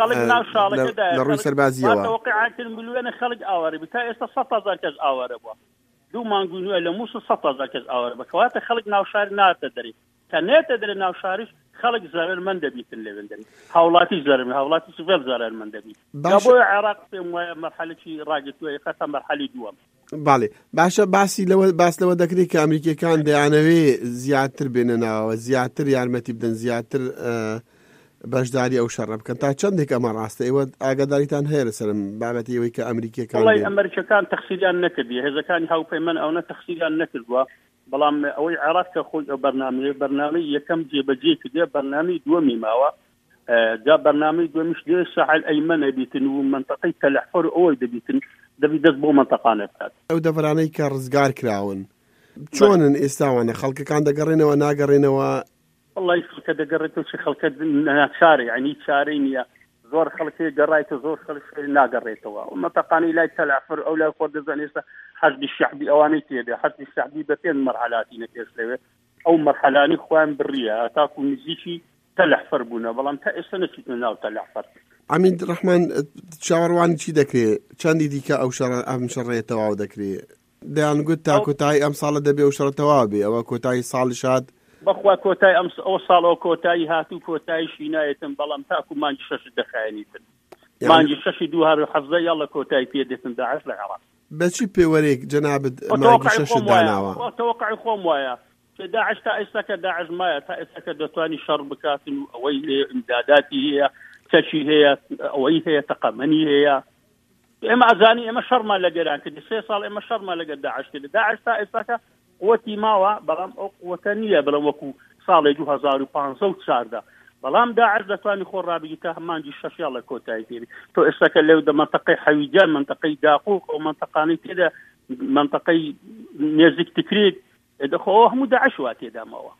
لە ڕووی سەربازیەوە واقعاتن ملیۆنە خەڵک ئاوارە بێت تا ئێستا 100,000 کەس ئاوارە بووە دوو مانگی نوێ لە مووسڵ 100,000 کەس ئاوارە بە کەواتە خەڵک ناو شار ناتە دەرێ کە نێتە دەرێ ناو شاریش خەڵک زەرەرمەند دەبیتن لێوێندەری هاوڵاتی زەرمە هاوڵاتی سڤێل زەرەرمەند دەبیت بۆیە عێراق پێم وایە مەرحەلەی ڕاگرتووە قەتا مەرحەلی دووەم باڵێ باشە باس لەوە دەکرێت کە ئەمریکیەکان دەیانەوێ زیاتر بێنە ناوەوە زیاتر یارمەتی بدەن زیاتر بەشداری ئەو شەڕە بکەن تا چەندێک ئەمە ڕاستە ئێوە ئاگاداریتان هەیە لەسەرم بابەتی ئەوەی کە ئەمریکیەکان وڵای ئەمریکیەکان تەخسیریان نەکردی هێزەکانی هاوپەیمەن ئەوە تەخسیریان نەکردووە بەڵام ئەوەی عێراق کە خۆی ئەو بەرنامەی یەکەم جێبەجێ کردێ بەرنامەی دووەمی ماوە جا بەرنامەی دووەمیش دێ ساحل ئەیمەنە بیتن و منطقەی تەلەحفەر ئەوەی دەبیتن دەبی دەست بۆ منطقانە بکات ئەو دەڤرانەی کە ڕزگار کراون چۆنن ئێستاوانە خەڵکەکان دەگەڕێنەوە ناگەڕێنەوە والله خەڵکە دەگەڕێتەوە چ خەڵکە ناچارە یعنی چارەی نییە زۆر خەڵکی گەڕایتە زۆر خەڵک ناگەڕێتەوە منطقانی لای تەلەحفەر ئەو لای خۆ دەزانێت ئێستا حەشدی شەعبی ئەوانەی تێدێ حەشدی شەعبی بە پێنج مەرحەلاتی نەپێش لەوێ ئەو مەرحەلانی خۆیان بڕیە تاکو نزیکی تەلەحفەر بوونە بەڵام تا ئێستا نەچیتنە ناو تەلەحفەر عەمید ڕەحمان چاوەڕوانی چی دەکرێت چەندی دیکە ئەم شەڕەیە تەواو دەکرێت دەیانگوت تا کۆتایی ئەم ساڵە دەبێ ئەو شەڕە تەواو بێ ئەوە کۆتایی ساڵی شاد بەخوا کۆتای ئەو ساڵەوە کۆتایی هاتوو کۆتایی شینایەتن بەڵام تاکو مانگی شەش دەخایەنیتن مانگی شەشی 2017 یاڵە کۆتایی پێدێتن داعش لە عێراق بەچی پێوەرێک جەنابەت مانگی شەش داناوە تەوەقعی خۆم وایە داعش تا ئێستا کە داعش مایە تا ئێستا کە دەتوانی شەڕ بکاتن و ئەوەی هەیە ئیمداداتی هەیە کەچی هەیە ئەوەی هەیە تەقەمەنی هەیە ئێمە ئەزانی ئێمە شەڕمان لەگەران کردی 3 ساڵ ئێمە شەڕمان لەگەر داعش کرد داعش تا ئێستا کە قوتی ماوە بەڵام ئەو قوتە نییە بەڵام وەکو ساڵی 2014 بەڵام داعش دەتوانی خۆ ڕابگی تا مانگی شەش لە کۆتایی پێری تۆ ئێستاکە لەو دە منطقەی حەویجان منطقەی داقوق ئەو منطقانەی تێدا منطقەی نێزیک تکرێت دەخۆەوە هەموو داعش وا تێدامەوە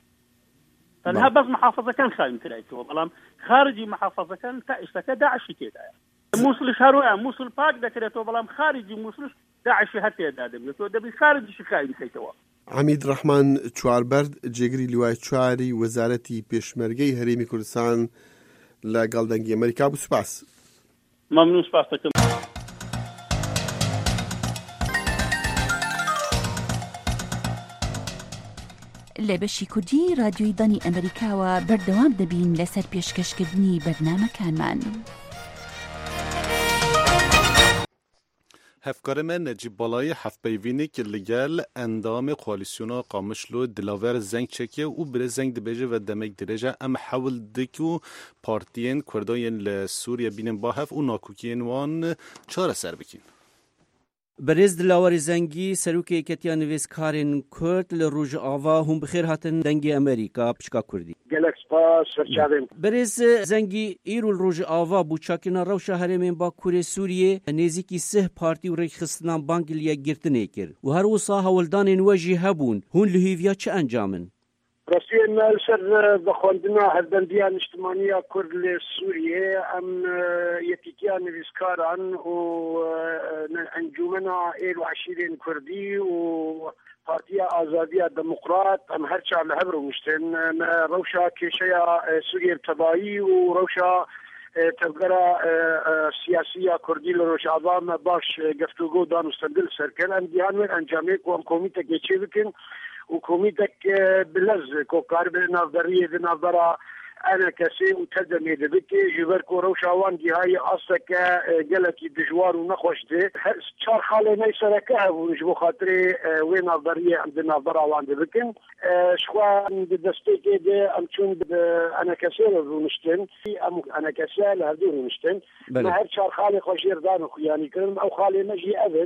تەنها بەس محافظەکان خاوین کرایتەوە بەڵام خارجی محافظەکان تا ئێستاکە داعشی تێدایە مووسڵش هەروە مووسڵ پاک دەکرێتەوە بەڵام خارجی مووسڵش داعشی هەر تێدا دەبێتەوە دەبی خارجیشی خاوین بکەیتەوە عەمید ڕەحمان چواربەرد جێگری لیوای چواری وەزارەتی پێشمەرگەی هەرێمی کوردستان لەگەڵ دەنگی ئەمریکا بوو سوپاس مەمنون سوپاس دەکەم لە بەشی کوردی رادیۆی دانی ئەمریکاوە بەردەوام دەبین لەسەر پێشکەشکردنی بەرنامەکانمان. هفکارم نجیب بالای هفت پیوینی که لگل اندام کوالیسیونا قامشلو دلاور زنگ چکیه و بر زنگ دبیجه و دمک درجه ام حول دکو پارتین کرداین لسوریا بینن با هف و ناکوکین وان چاره سر بکین. برز دلاور زنگی سروکی کتیان ویز کارین کرد لروج آوا هم بخیر هاتن دنگی امریکا پشکا کردی. گلکس پاس فرچادن. برز زنگی ایرول روج آوا بوچاکینا روشا هرمین با کوری سوریه نزیکی 3 پارتی و ریخستنان بانگلیا گرتنه کرد و هر وصا هولدان وجی هبون هون لهیویا چه انجامن؟ راستی سر بخوندنا هردندیان اجتماعیه کرد لسوریه ام یکیان ویسکاران و انجمنا ایل و عشیرین کردی و پارتیا آزادی دموکرات ام هر چهار لهبرو مشتن روشا کشیا سوریه ابتدایی و روشا تبقرا سیاسیه کردی لروش عوام باش گفتگو دانستندل سرکن ام دیان من انجامه و ام کومیتا گیچه بکن و کومیتك بلز كوكار بنظريه بنظره انا كسي وتدمي دبكي جبركو روشاوان دي هاي اصلك جلكي دجوار ونخوشتي شار خالي نيسركه ونجبو خاطري وين نظريه عند نظره وان دبكن شخوان بدستيكي دي امتون انا كسي ونشتن انا كسي لهدو ونشتن ما هر شار خالي خوشير دانو يعني كلم او خالي مجي اذن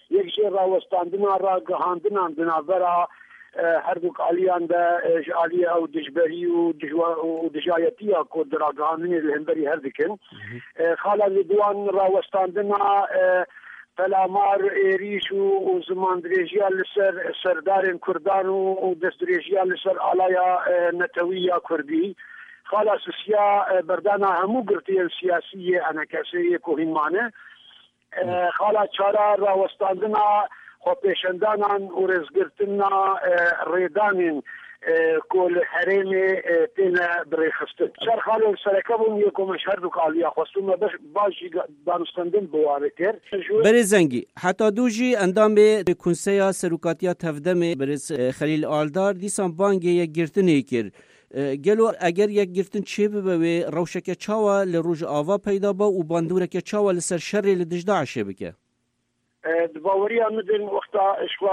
یەکجێ ڕاوەستاندنا ڕاگەهاندنان بنابەرە هەردووک ئالیان دە ئالیە ئەو دژبەری و دژایەتیە کۆدراگەهاندنی لە هەمبەری هەردەکەن خاڵە لە دوان ڕاوەستاندنا پەلامار ئێریش و زمان درێژیان لەسەر سەردارên کوردان و دەست درێژیان لەسەر ئالایە نەتەویە کوردی خاڵە سوسیا بەردانا هەموو گرتیان سیاسیە ئەنەکەسەیە کۆهینمانە خاڵە چارە ڕاوەستاندنا خۆپێشەندانان و ڕێزگرتنا ڕێدانین کۆل هەرێمێ تێنە بڕێخستن چار خاڵێ سەرەکە بوون یەکۆمەش هەردوو کاڵیا خواستومە باشی دانستاندن بوارە کرد بەرێ زەنگی حتا دووژی ئەندامێ کونسەیە سەرۆکاتیە تەفدەمێ بەرز خەلیل ئالدار دیسان بانگێ یەکگرتنێ کرد گەلۆ ئەگەر یەکگرتن چێ ببەوێ ڕەوشەکە چاوە لە ڕۆژ ئاوا پەیدا بە و باندورەکە چاوە لەسەر شەڕێ لە دژداعشێ بکە باوەریان مدن وەختا ئشوا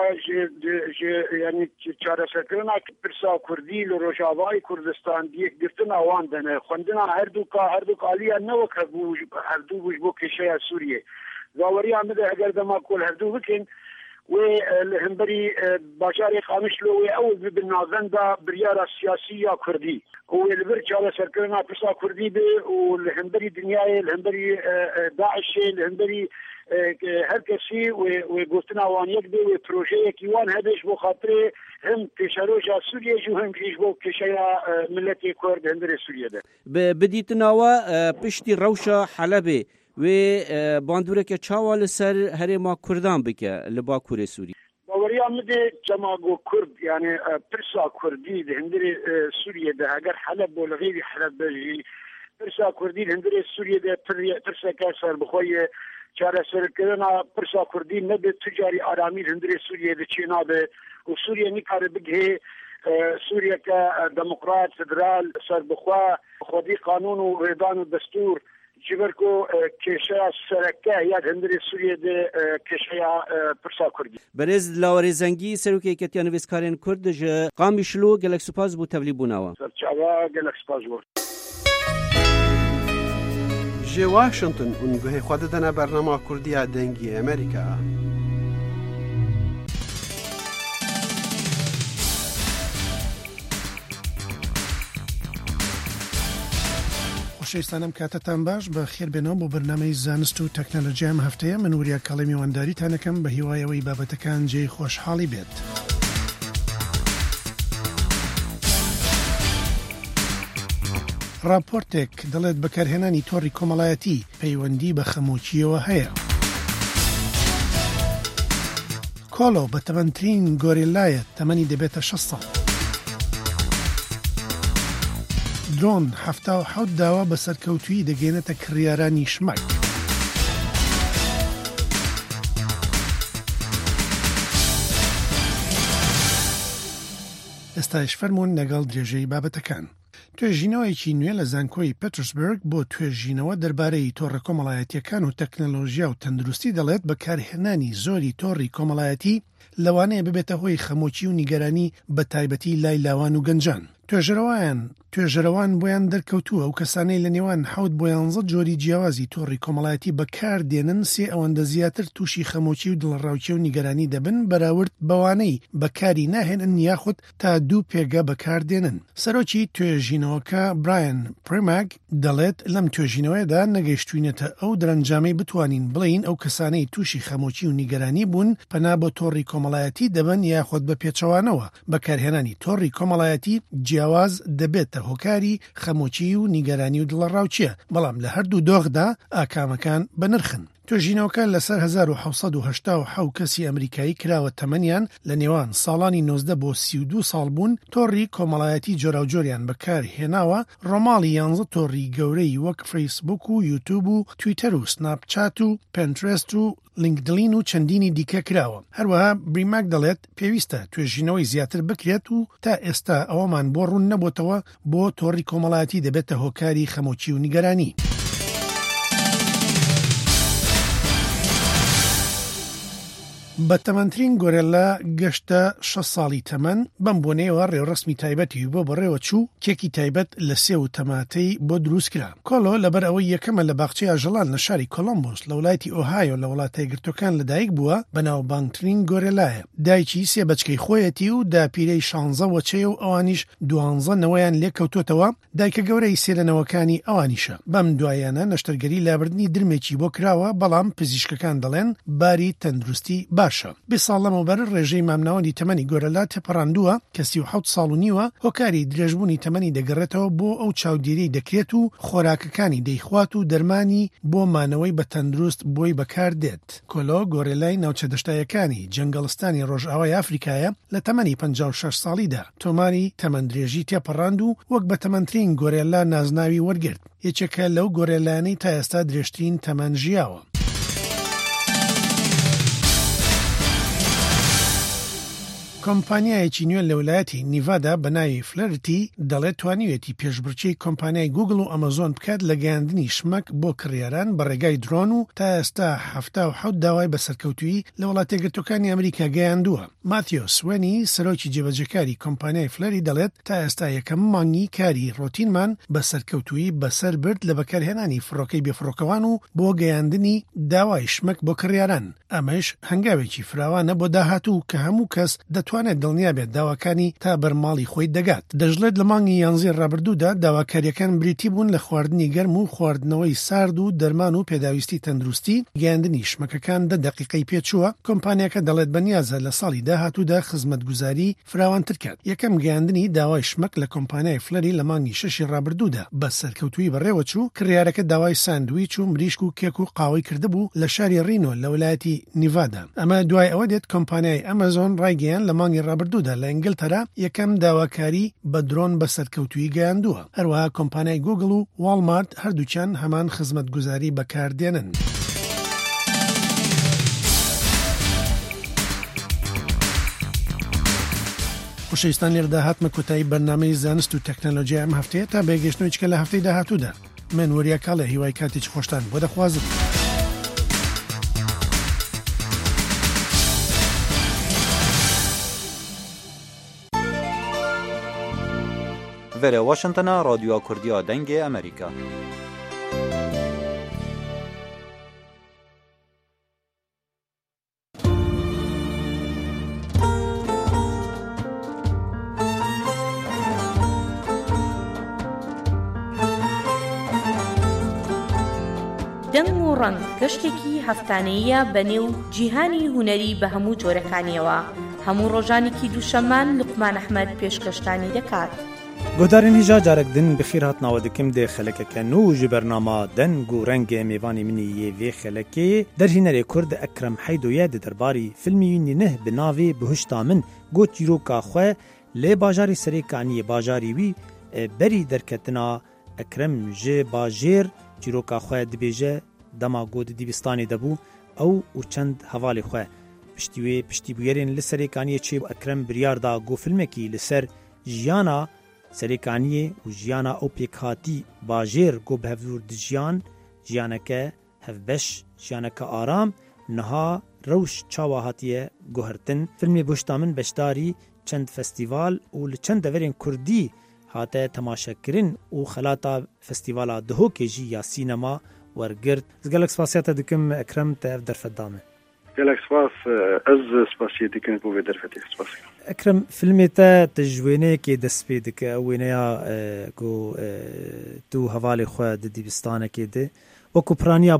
ینی چارەسەرکردنا پرسا کوردی لە ڕۆژاوای کوردستان یەکگرتن ئەوان دەنێ خوێندنا هەردوو ئالیان نەوەک هەردوو بوش بۆ کێشەیە سووریە باوەریان مدە ئەگەر دەما کۆل هەردوو بکەین وێ لە هەمبەری باژارێ قامشلۆوێ ئەو ببن نازەندا بریارە سیاسی یا کوردی وێ لەبەر چارەسەرکردنا پرسا کوردی بێ و لە هەمبەری دنیایە لە هەمبەری داعشێ لە هەمبەری هەر کەسی وێ گوتنا وان یەک بێ وێ پرۆژەیەکی وان هەبێش بۆ خاطرێ هەم پێشەرۆژە سووریەش و هەم پیش بۆ کێشەیە ملەتی کورد هەندێ سووریەدە بدیتناوە پشتی ڕەوشە حەلەبێ وێ باندورێکە چاوە لەسەر هەرێما کوردان بکە لە باکوورێ سووری باوەریان مدێ جەماگۆ کورد یعنی پرسا کوردی لە هەندێ سووریەدە ئەگەر حەلەب بۆ لە غێری حەلەب بەژی پرسا کوردی لە هەندێ سووریەدە پرسەکە سەربخۆیە چارەسەرکردنا پرسا کوردی نەبێت تجاری ئارامی هەندێ سووریە دەچێ نابێ و سووریە نیکارە بگهێ سووریەکە دموکرات فدرال سەربخوا خودی قانون و ڕێدان و دەستور جبرکو کێشەیە سەرەکە یاد هەندێ سووریە دێ کێشەیە پرسا کوردی بەرێز لاوەرێ زەنگی سەرۆکی یەکێتیە نوێستکارێن کورد ji قامیشلۆ gelek سوپاس بۆ تەبلی بووناوە سەرچاوە gelek سوپاس بۆ جێ واشنگتن اونگوهی خود دەنا بەرنامە کوردیە دەنگی ئەمریکا خۆشەویستانم کاتتان باش بە خێربێنەوە بۆ بەرنامەی زانست و تەکنەلۆژیا ئەم هەفتەیە من وریا کاڵی میوانداریتانەکەم بە هیوایەوەی بابەتەکان جێی خۆشحاڵی بێت. راپۆرتێک دەڵێت بەکارهێنانی تۆڕی کۆمەڵایەتی پەیوەندی بە خەمۆکیەوە هەیە. کۆلۆ بە تەمەنترین گۆریلایە تەمەنی دەبێتە 6 ساڵ. درۆن 77 داوا بە سەرکەوتووی دەگەێنێتە کڕیارانی شمەک. ئێستاش فەرمونون لەگەڵ درێژەی بابەتەکان. توێژینەوەیەکی نوێ لە زانکۆی پێترسبرگ بۆ توێژینەوە دەربارەی تۆڕە کۆمەڵایەتیەکان و تەکنەلۆژیا و تەندروستی دەڵێت بەکارهێنانی زۆری تۆڕی کۆمەڵایەتی لەوانەیە ببێتە هۆی خەمۆکی و نیگەرانی بە تایبەتی لای لاوان و گەنجان. توێژەرەوان بۆیان دەرکەوتووە و کەسانەی لە نێوان 7 بۆ 11 جۆری جیاوازی تۆڕی کۆمەڵایەتی بەکار دێنن سێ ئەوەندە زیاتر تووشی خەمۆکی و دڵڕاوکی و نیگەرانی دەبن بەراورد بەوانەی بەکاری ناهێنن یاخود تا 2 پێگە بەکار دێنن. سەرۆکی توێژینەوەکە برایەن پرماگ دەڵێت لەم توێژینەوەیدا نەگەیشتوینەتە ئەو دەرەنجامەی بتوانین بڵین ئەو کەسانەی تووشی خەمۆکی و نیگەرانی بوون پەنا بۆ تۆڕی کۆمەڵایەتی دەبن یاخود بە پێچەوانەوە. بەکارهێنانی تۆڕی کۆمەڵایەتی جیاواز دەبێتە هۆکاری خەمۆکی و نیگەرانی و دڵڕاوچیە، بەڵام لە هەردوو دۆخدا ئاکامەکان بەنرخن. توێژینەوەکە لەسەر 1970 کەسی ئەمریکایی کراوە تەمەنیان لە نێوان ساڵانی 19 بۆ 32 ساڵ بوون تۆڕی کۆمەڵایەتی جۆراوجۆریان بەکار هێناوە ڕۆماڵی 11 تۆڕی گەورەی وەک فەیسبوک و یوتیوب و تویتەر و سناپچات و پنترست و لینکدلین و چەندینی دیکە کراوە. هەروەها بریماک دەڵێت پێویستە توێژینەوەی زیاتر بکرێت و تا ئێستا ئەوەمان بۆ ڕوون نەبووتەوە بۆ تۆڕی کۆمەڵایەتی دەبێتە هۆکاری خەمۆکی و نیگەرانی. بە تەمەندترین گۆرێلا گەشتە 6 ساڵی تەمەن بەم بۆنەیەوە ڕێوەڕسمی تایبەتی بۆ بەڕێوە چوو کێکی تایبەت لە سێ و تەماتەی بۆ دروست کرا. کۆلۆ لەبەر ئەوەی یەکەمە لە باخچەی ئاژەڵان لە شاری کۆلۆمبۆس لە وڵاتی ئۆهایۆ لە وڵاتە یەکگرتوەکان لەدایک بووە بەناوبانگترین گۆرێلایە. دایکی سێ بەچکەی خۆیەتی و داپیرەی 16 وەچەیە و ئەوانیش 12 نەوەیان لێ کەوتوتەوە، دایکە گەورەی سێ لە نەوەکانی ئەوانیشە. بەم دوایانە نەشتەرگەری لابردنی درمێکی بۆ کراوە، بەڵام پزیشکەکان دەڵێن باری تەندروستی باشە. 20 ساڵ لەمەوبەر ڕێژەی مامناوەندی تەمەنی گۆرەلا تێپەڕاندووە کە 37 ساڵ و نیوە هۆکاری درێژبوونی تەمەنی دەگەڕێتەوە بۆ ئەو چاودێری دەکرێت و خۆراکەکانی دەیخوات و دەرمانی بۆ مانەوەی بە تەندروست بۆی بەکار دێت. کۆلۆ گۆرێلای ناوچە دەشتایەکانی جەنگەڵستانی ڕۆژئاوای ئافریکایە لە تەمەنی 56 ساڵیدا تۆماری تەمەندرێژی تێپەڕاند و وەک بە تەمەندترین گۆرێلا نازناوی وەرگرت. یەکێکە لەو گۆرێلانەی تا ئێستا درێژترین تەمەن ژیاوە. کۆمپانیایەکی نوێ لە ویلایەتی نیڤادا بە ناوی فلەرتی دەڵێت توانیوێتی پێشبڕکێی کۆمپانیای گوگل و ئەمەزۆن بکات لە گەیاندنی شمەک بۆ کڕیاران بە ڕێگای درۆن و تا ئێستا 77 داوای بەسەرکەوتووی لە وڵاتە یەکگرتوەکانی ئەمریکا گەیاندووە. ماتیۆ سوێنی سەرۆکی جێبەجەکاری کۆمپانیای فلەری دەڵێت تا ئێستا یەکەم مانگی کاری ڕۆتینمان بەسەرکەوتووی بەسەر برد لە بەکارهێنانی فڕۆکەی بێفڕۆکەوان و بۆ گەیاندنی داوای شمەک بۆ کڕیاران. ئەمەش هەنگاوێکی فراوانە بۆ داهاتوو کە هەموو کەس دەتوانێت دڵنیا بێت داواکانی تا بەرماڵی خۆی دەگات. دەژڵێت لە مانگی 11 ڕابردوودا داواکاریەکان بریتی بوون لە خواردنی گەرم و خواردنەوەی سارد و دەرمان و پێداویستی تەندروستی. گەیاندنی شمەکەکان 10 دقیقەی پێچووە. کۆمپانیاکە دەڵێت بەنیازە لە ساڵی داهاتوودا خزمەتگوزاری فراوانتر کات. یەکەم گەیاندنی داوای شمەک لە کۆمپانیای فلەری لە مانگی 6 ڕابردوودا بە سەرکەوتووی بەڕێوە چوو. کڕیارەکە داوای ساندویچ و مریشک و کێک و قاوەی کردبوو لە شاری ڕینۆ لە ویلایەتی نیڤادا. ئەمە دوای ئەوە دێت کۆمپانیای ئەمەزۆن ڕایگەیان لە مانگی ڕابردوودا لە ئینگلتەرا یەکەم داواکاری بە درۆن بە سەرکەوتووی گەیاندووە. هەروەها کۆمپانیای گوگل و واڵمارت هەردووچیان هەمان خزمەتگوزاری بەکاردێنن. خۆشەویستان لێرەدا هاتمە کۆتایی بەرنامەی زانست و تەکنۆلۆژیا ئەم هەفتەیە تا بێگەشتنەوەی چکە لە هەفتەی داهاتوودا. من وەریا کاڵە هیوای کاتێکی خۆشتان بۆ دەخوازم. Vere Washington'a Radyoya Kurdiya Dengê Amerîka. دەنگ و ڕەنگ گەشتێکی هەفتانەیە بەنێو جیهانی هونەری بە هەموو جۆرەکانیەوە. هەموو ڕۆژانێکی دووشەمان لوقمان ئەحمەد پێشکەشتانی دەکات. گۆدارین هیجا جارێک دن بخیر هاتناوە دکم دێ خەلەکەکە نو ji بەرنامە دەنگ و ڕەنگێ mêvanê min yê vê xelekê derhînerê Kurd Ekrem Heydoye di derbarî filmî nînih bi navê Bihuşta min got çîroka xwe lê bajarê Serêkaniyê bajarî wî berî derketina Ekrem ji bajêr çîroka xwe dibêje dema got dîbistanê debû ew û çend hevalê xwe piştî wê piştîbûyerên li Serêkaniyê çê Ekrem biryar da got filmekî li ser jiyana Serêkaniyê û jiyana ew pêkhatî bajêr got bi hevdûr dijiyan jiyaneke hevbeş jiyaneke aram niha rewş çawa hatiye guhertin. Filmê Bihuşta min beşdarî çend festîval û li çend deverên Kurdî hate temaşekirin û xelata festîvala Dihokê jî ya sînema wergirt. Ez gelek spasiya te dikim Ekrem te ev derfet dame. gelek spas ez spasiyê dikim bû vê derfetê spas. Ekrem filmê te ji wêneyekê dest pê dike ew wêneya ku tu hevalê xwe di dîbistanekê de wekû piraniya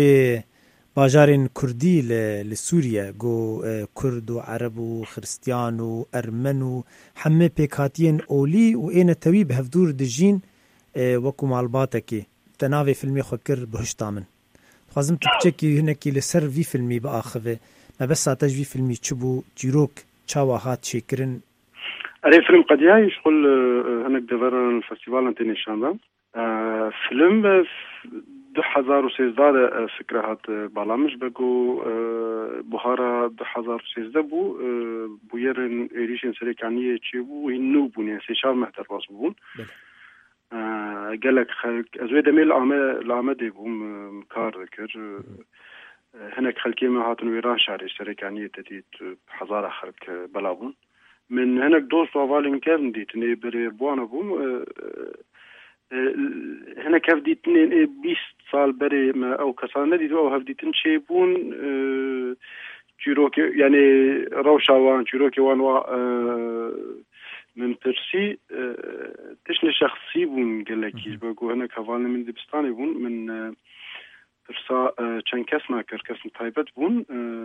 bajarên Kurdî li Sûriye got Kurd û Ereb û Xristiyan û Ermen û hemê pêkhatiyên olî û êne tewî bi hevdûr dijîn wekû malbatekê te navê filmê xwe kir Bihuşta min. Dixwazim tu biçekî hinekî li ser vî filmî biaxive me besa te ji vî filmî çi bû çîrok çawa hat çêkirin. Erê film qediyayî ji xwe hinek deveran festîvalan tê nîşandan. Film 2013 de fikre hat balamış be ku buhara 2013 bû bûyerên êrişên Serêkaniyê çê bû hîn nû bûn yani sêşav mehterbas bûn. Gelek xelk ez wê demê li Amedê bûm kar dikir هناك خلكي ما هاتن ويران شاري سريكانية تديت حزارة خلق بلابون من هناك دوست وفالين كان ديتني بري بوانا بوم هناك هفديتني 20 سال بري ما او كسان نديت او هفديتن شيبون جيروكي يعني روشاوان جيروكي وانوا من برسي تشني شخصي بون قال لك يجبقوا هناك هفالنا من دبستاني بون من برسا چند کس ناکر کس تایبت بون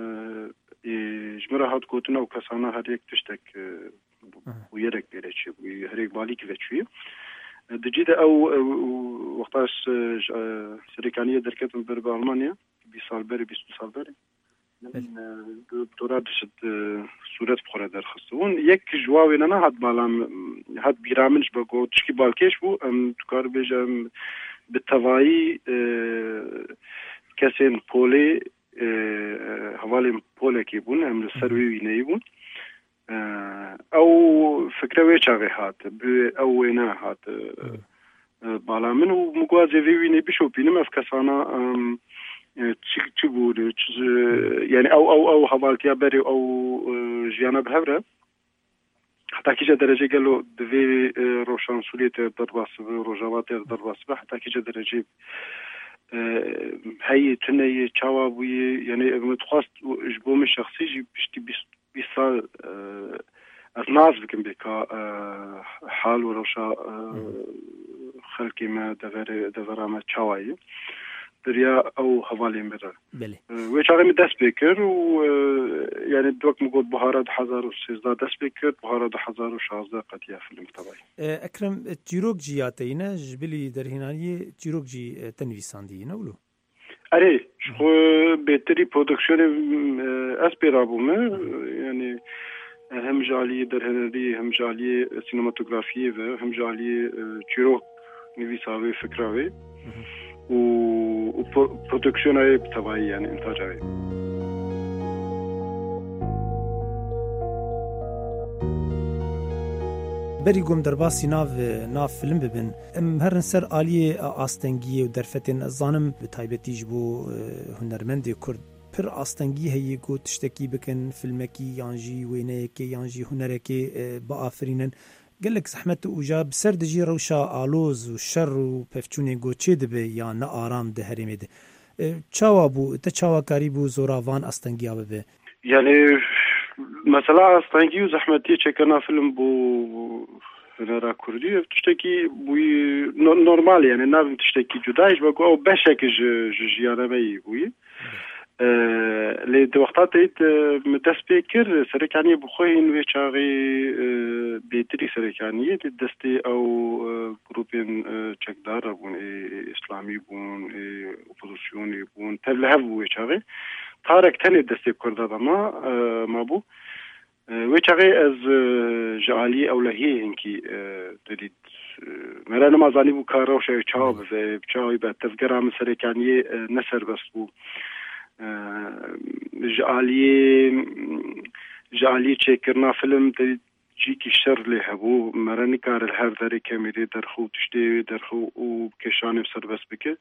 جمره هات گوتنا و کسانا هر یک تشتک و یرک بیره چی و هر یک بالی که وچوی دجید او وقتاش سرکانیه درکت من بر آلمانیا 20 سال بری 22 سال بری دکترا دشت صورت بخوره در خستون یک جوابی نه هات بالام هات بیرامنش بگو تشکی بالکش بو تکار بیجم بالتوایی کسین پولی حوالی پولی کی بون هم سروی نیبون او فکر وی چاقی هات او نه هات بالا من و مقازی وی نبیشو بینم اف کسانا چی بود یعنی او حوالتیا بری او جیانا بهبره حتى كي جا درجة قالوا دفي روشان سوليت درباس روجوات درباس حتى كي جا درجة هاي تني تشاوابي يعني متخصص جبوم الشخصي جي بشتي بيصال الناس بكم بكا حال وروشا خلقي ما دفر ما تشاواي دريا او حوالي مرة ويش عارف دست بيكر و يعني دوك مقول بهارات 1016 دست بيكر بهارات 1016 قضية فيلم تبعي اكرم تيروك جياتينا جبلي درهناني تيروك جي تنويساندي نقولوا اري شو بيتري برودكشن اسبيرابومه يعني هم جالي درهنري هم جالي سينماتوغرافي هم جالي تيروك نويساوي فكراوي و برودكشن تبعي يعني انتاجي بری گم درباسی ناو فیلم ببین هر سر آلی آستنگی و درفتن زانم به تایبتی جبو هنرمند کرد پر آستنگی هی گو تشتکی بکن فیلمکی یانجی وینه کی یانجی هنرکی با آفرینن قالك زحمت وجاب سر دجي روشا آلوز وشر وبفچوني گوچه دبه یا نه آرام ده هرمه ده چاوا بو تا چاوا کاری بو زوراوان استنگیا به يعني مثلا استنگی و زحمتی چکنا فیلم بو هنرا كردي تشتكي بوي نورمال يعني ناف تشتكي جدايش بقو او بشك جيانا بي بوي لي دوقتات متسبيكر سركاني بخوين ويشاغي بيتري سركاني دستي او جروبين تشكدار بون اسلامي بون اوبوزيسيوني بون تبلهف ويشاغي تارك تاني دستي كردا ما بو ويشاغي از جالي او لهي انكي تريد مرانا ما زاني بو كارو شي تشاو بچاوي بتفكر عن سركاني نسر بس بو جعلی چکرنا فیلم جی کی شر له هبو مرانی کار الهر داری کمیری درخو تشتی درخو و کشان بسر بس بکه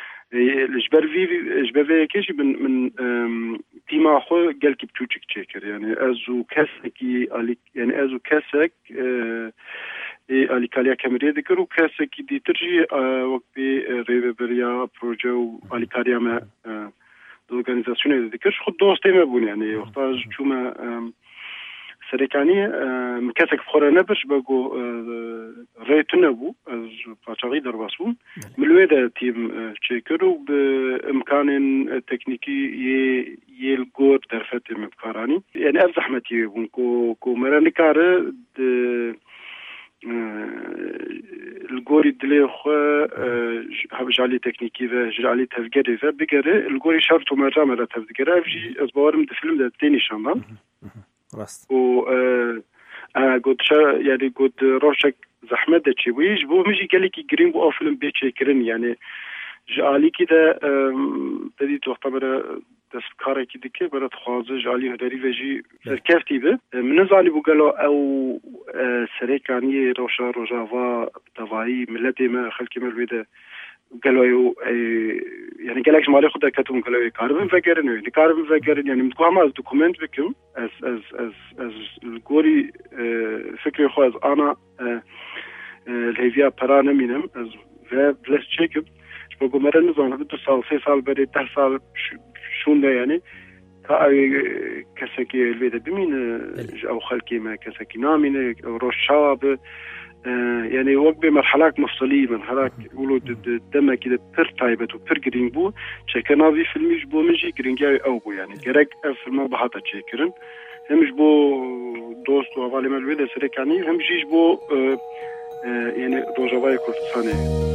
اجبر کیش من تیما خو گل کی بچوچک چکر یعنی ازو کسکی علی یعنی ازو کسک الیکالیا کمیری دکر و کسکی دیترجی وقت ریو بریا پروژه و الیکالیا ما الأورغانيزاسيون ذكرش خد دوستي ما بون يعني وقتاج شوما سريكاني مكاسك فخورة نبش بقو ريتنا بو از باشاغي درباسون ملويدا تيم تشيكرو بإمكان تكنيكي يلقور درفت مبكاراني يعني أفزحمتي بون كو مراني كاره الجوري دلي خو هبجالي تكنيكي و جالي تفكيري و بقري الجوري شرط ومرة مرة تفكيري افجي ازبارم ده فيلم ده تاني شاندان راست و قد يعني قد روشك زحمة ده تشويش بو مجي قالي كي جرين بو فيلم بيتشي كرن يعني جالي كده بديت وقت برا دست کاری که دیگه برای خوازه جالی هدری وجی کفتی به من زالی بقولو او سرکانی روشا روجاوا توایی ملت ما خلک ملوده قالوا يعني قالك مالي خد كتبون قالوا كاربن فكرين يعني كاربن فكرين يعني متقام از دوكومنت بكم از الجوري فكري خاص انا الهيفيا برانا منهم از بلس تشيكب بقول مرة نظام بدو سال 3 سال بدي 10 سال شون يعني كسكي البيت بمين او خلكي ما كسكي نامين روش شاب يعني وقت بمرحلات مفصلية مرحلات يقولوا دم كده بير تايبت وبير جرين بو شكنا في فيلم جبو مجي جرين جاي أو بو يعني جرك فيلم بحاطة شكرن هم جبو دوست وعالي مالويدا سريكاني هم جبو يعني روجاواي كردستاني.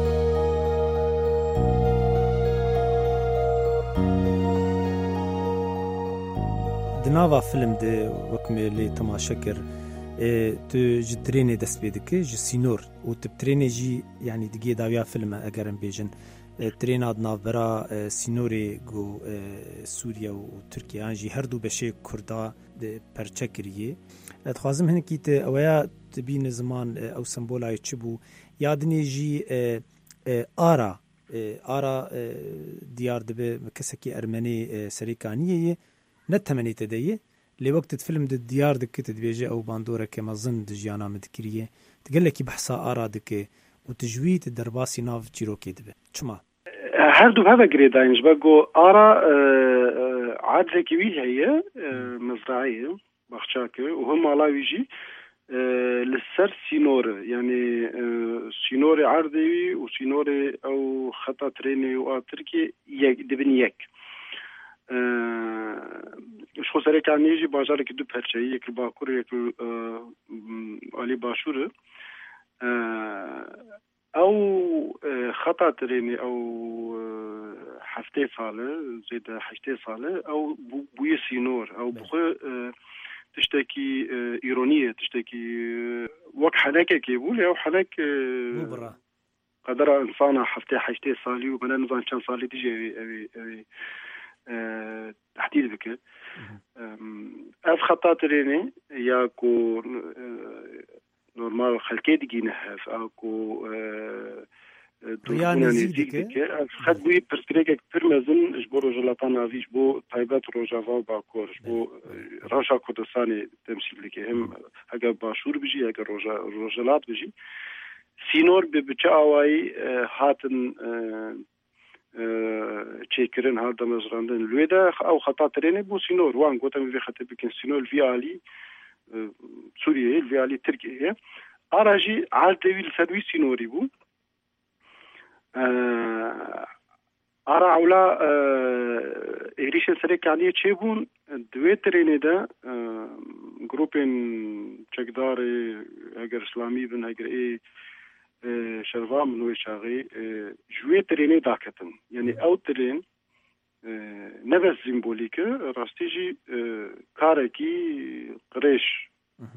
دناوا فيلم ده وكمل تماشاكر تو جدريني دست بيدك جي سينور وتبتريني جي يعني دقي داويا فيلم اگرم بيجن ترينا نافبرا سينوري جو سوريا وتركيا جي هردو بشي كردا پرچكريه اتخازم هنكيت اويا تبين زمان او سمبولاي تشبو يادني جي آرا ديار دبه كسكي ارمني سريكانيه نتمني تديه لوقت فيلم الديار دك تدبيجي او باندورا كما ظن دجيانا مذكريه تقول لك بحثا ارادك وتجويد الدرباسي ناف جيروكي دبه شما هردو بهذا جريداينج بقو ارا عاد زكوي هي مزرعيه بخشاكه وهم على يجي للسر سينور يعني سينوري عرضي وسينوري او خطا تريني وتركي دبن يك شو سريك عن يجي باجارك دو بهرشي يك الباكور يك علي باشور او خطا تريني او حفتي صاله زيد حشتي صاله او بوي سينور او بخو تشتكي ايرونيه تشتكي وك حناك كيقول او حناك قدر انسان حفتي حشتي صالي وبنا نظام كان صالي تجي تحديد بك اف خطات ريني ياكو نورمال خلكي دقينهف اكو يعني نزيدك خد بوي برسكريك برمزن اجبرو جلطانا فيش بو طيبات روجافا باكور بو راشا كردستاني تمثيل لك هم هكا باشور بيجي هكا روجلات بيجي سينور ببچاواي هاتن تشيكرن هذا مزراندن لويدا او خطا تريني بو سينور وان قوتم في خطا بكن سينور الفيالي سوريا الفيالي تركيا اراجي عالدوي السدوي سينوري بو ارا اولا ايريشن سريكانيه تشيبون دوي تريني دا جروبين تشكداري اگر اسلامي بن اگر اي شرفا منوي شاغي جوي تريني داكتن يعني او ترين نفس سيمبوليك راستيجي كاركي قريش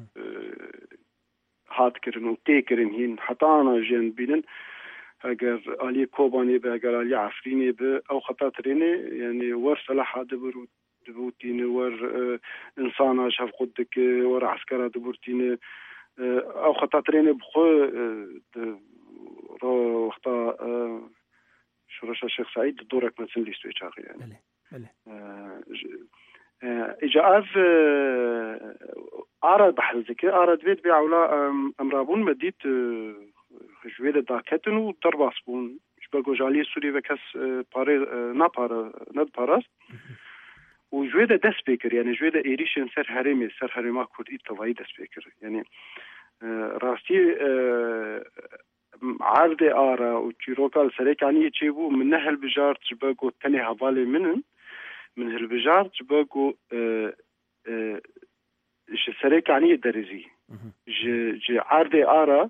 هات كرن و تيكرن هين حتى انا جن بينن اگر علي كوباني به اگر علي عفريني به او خطا تريني يعني ور سلاح دبر دبوتين ور انسان شاف قدك ور عسكر دبرتين او خطا تريني بخو رو وقتا شرشا الشيخ سعيد دورك ما تسن ليستو يشاغي يعني اجاز اراد بحرزك اراد بيت بيعولا امرابون مديت جويده داكتن وترباسبون شبغو جالي سوري بكس باري نابار ند باراست وجويده دسبيكر يعني جويده ايريشن سر هرمي كردي توي دسبيكر يعني راستي عرض آرا وشيروكال سريكاني تشيبو من هالبجار تبقوا تاني هبالي من هالبجار تبقوا سريكاني درزي جي عرض آرا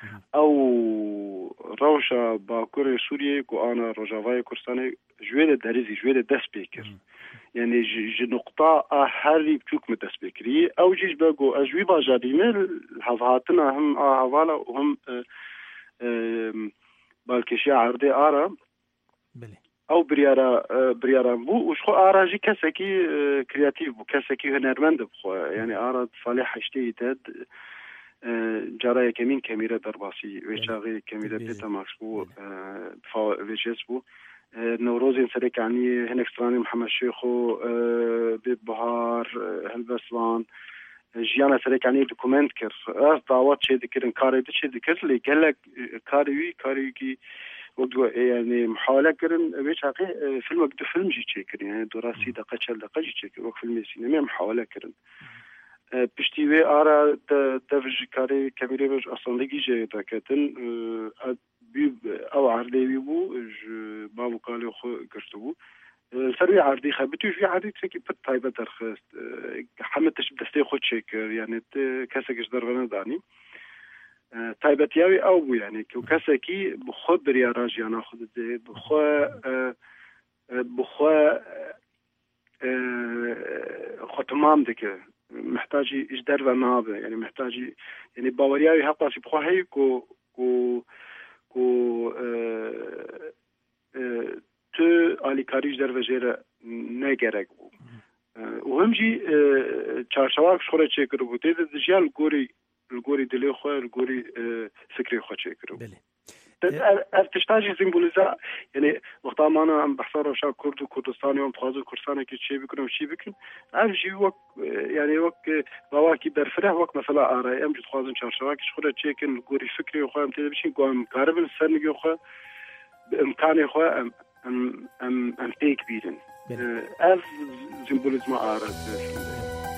او روشا باكوري سوريا كو انا روجافاي كردستاني جويده درزي جويده دسبيكر يعني جي نقطة هاري بتوك متسبيكري او جيش بقوا اجوي باجاديمي هفهاتنا هم هفالا وهم بالكشي عرضي آرا او بريارا بو وشخو آرا جي كسكي كرياتيف بو كسكي هنرمند بخو يعني آرا صالح حشتي تاد جارای کمین کمیره در باسی و چاقی کمیره پیتا ماکس بو ویجس بو نوروزین سرکانی هنکسترانی محمد شیخو به بهار هلبسوان جیانا سرکانی دکومنت کر از دعوت چه دکرن کاری چه دکر لی گلک کاری کی وقت يعني محاولة كرن بيش حقي فيلم قد فيلم جي تشكر يعني دراسي دقة شل دقة جي تشكر وقت فيلم سينما محاولة كرن بشتي آرا دفج كاري كاميرا بيش أصلا لقي جي دكتن بيب أو عرضي بيبو بابو قالوا خو قرتبو سري عرضي خبتوش في عرضي تسكي بت طيبة درخست حمدتش بدستي خود شكر يعني كاسكش درغنا داني تایبەتیاوی ئەو بوو یعنی کە کەسێکی بخۆ بریاڕاژیان ناخود بخۆ تمام دکه محتاجی ايش دربه نابه يعني محتاجی يعني باوریاوی هەقاسی بخۆ هەیە کو تو ئالیکاریش دەربە ژێرە نەگەرەک بوو و هەمجی چارچەواک شخۆرە چێکرد بوو تێدە دژیان الگوری دلی خو الگوری فکری خو چیکرو ارتشتاجی سیمبولیزا یعنی وقتا ما ام بحث روشا کرد و کردستانی و بخواد کردستانی که چی بکنم چی بکن افجی وقت یعنی وقت واکی در فرح وقت مثلا آرای ام جد خوازن چارشواکی شخوره چیکن الگوری فکری خو ام تیده بشین قوام کاربن سرنگی خو بامکانی خو ام پیک بیرن اف سیمبولیزما آرای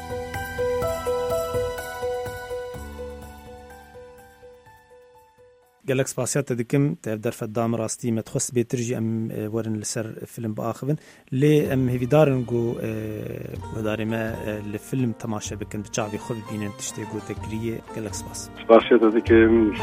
قالك سباسيات دكم تقدر فدام راستي ما تخص بيترجي ام ورن لسر فيلم باخفن لي ام هيفي دارنغو وداري ما الفيلم تماشا بكن بتشعبي خذ بين تشتيقو تكريه قالك سباسيات دكم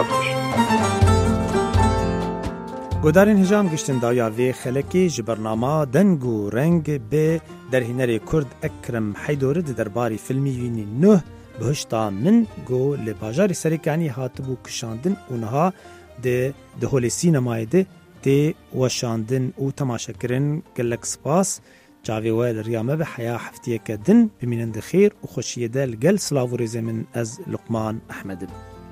گودارین هجام گشتن دایا وی خلکی جبرنامه دنگو رنگ به درهنری کرد اکرم حیدور درباری فیلمی وینی نه بهشتا من گو لباجاری سرکانی هاتبو کشاندن اونها ده هول سینمای ده وشاندن او تماشا کرن گلک سپاس جاوی ویل ریامه به حیا هفتیه کدن بمینند خیر و خوشیه ده لگل سلاو ریزه من از لقمان احمد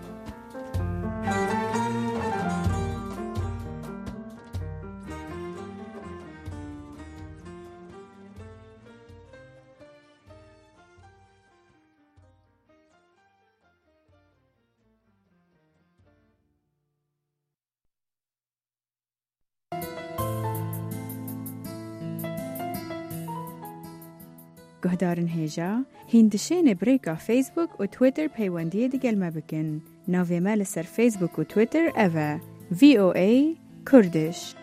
گهدارن هیجا هندشین بریکا فیسبوک و تویتر پیوندی دیگل ما بکن ناوی مال سر فیسبوک و تویتر اوه VOA کردش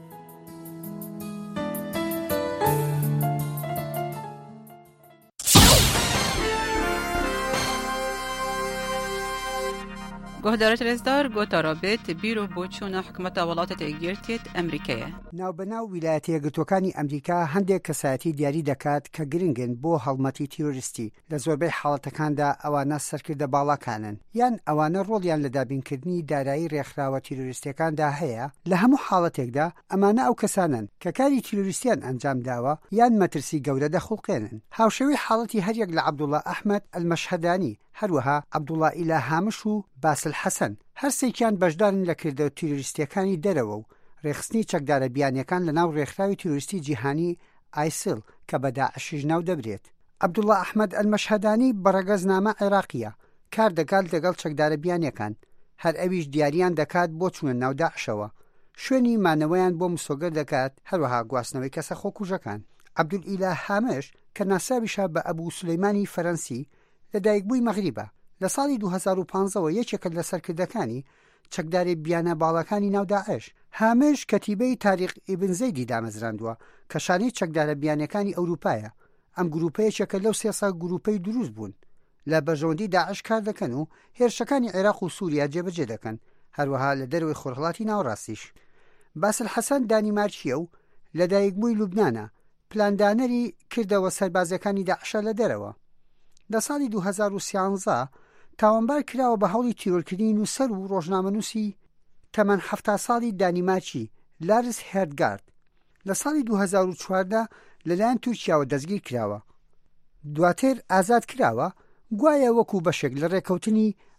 گهدارت رزدار گوتا رابط بیرو بوچون حکمت ولاتت ئەگرتێت ئەمریکایە. ناوبەناو ویلایەتە یەکگرتووەکانی ئەمریکا هەندێک کەسایەتی دیاری دەکات کە گرنگن بۆ هەڵمەتی تیرۆریستی لە زۆربەی حاڵەتەکاندا ئەوانە سەرکردە باڵاکانن یان ئەوانە ڕۆڵیان لە دابینکردنی دارایی ڕێکخراوە تیرۆریستەکاندا هەیە لە هەموو حاڵەتێکدا ئەمانە ئەو کەسانن کە کاری تیرۆریستیان ئەنجام داوە یان مەترسی گەورە دەخڵقێنن. هاوشێوەی حاڵەتی هەریەک لە عەبدوڵڵا ئەحمەد ئەلمەشهەدانی هەروەها عەبدوڵڵا ئیلا هامش و باسل حەسەن هەرسێکیان بەشدارن لە کردەوە تیرۆریستیەکانی دەرەوە و ڕێخستنی چەکدارە بیانیەکان لە ناو ڕێکخراوی تیرۆریستی جیهانی ئایسیل کە بە داعشیش ناو دەبرێت. عەبدوڵڵا ئەحمەد ئەلمەشهەدانی بەڕێگەزنامە عێراقیە کار دەکات لەگەڵ چەکدارە بیانیەکان هەر ئەویش دیاریان دەکات بۆ چوونە ناو داعشەوە شوێنی مانەوەیان بۆ مسۆگەر دەکات هەروەها گواستنەوەی کەسە خۆکوژەکان. عەبدولئیلا هامش کە ناسابیشە بە ئەبوو سولەیمانی فەرەنسی لەدایکبووی مەغریبە لە ساڵی 2015ەوە یەکێکە لە سەرکردەکانی چەکداری بیانە باڵەکانی ناو داعش. هامش کەتیبەی تاریق ئیبن زەیدی دامەزراندووە کە شانەی چەکدارە بیانەکانی ئەوروپایە. ئەم گروپەیەکێکە لەو سێسا گروپەی دروست بوون لە بەژەوەندی داعش کار دەکەن و هێرشەکانی عێراق و سووریا جێبەجێ دەکەن هەروەها لە دەروی خۆرهڵاتی ناوڕاستیش. باسل حەسەن دانیمارکیە و لە دایکبووی لوبنانە پلاندانەری کردەوە سەربازەکانی داعشە لە دەرەوە. لە ساڵی 2013 تاوانبار کراوە بە هەوڵی تیرۆرکردنی نووسەر و ڕۆژنامەنووسی تەمەن 70 ساڵی دانیمارکی لارس هێردگارد لە ساڵی 2014 لەلایەن تورکیاوە دەستگیر کراوە دواتر ئازاد کراوە گوایە وەکو بەشێک لە ڕێکەوتنی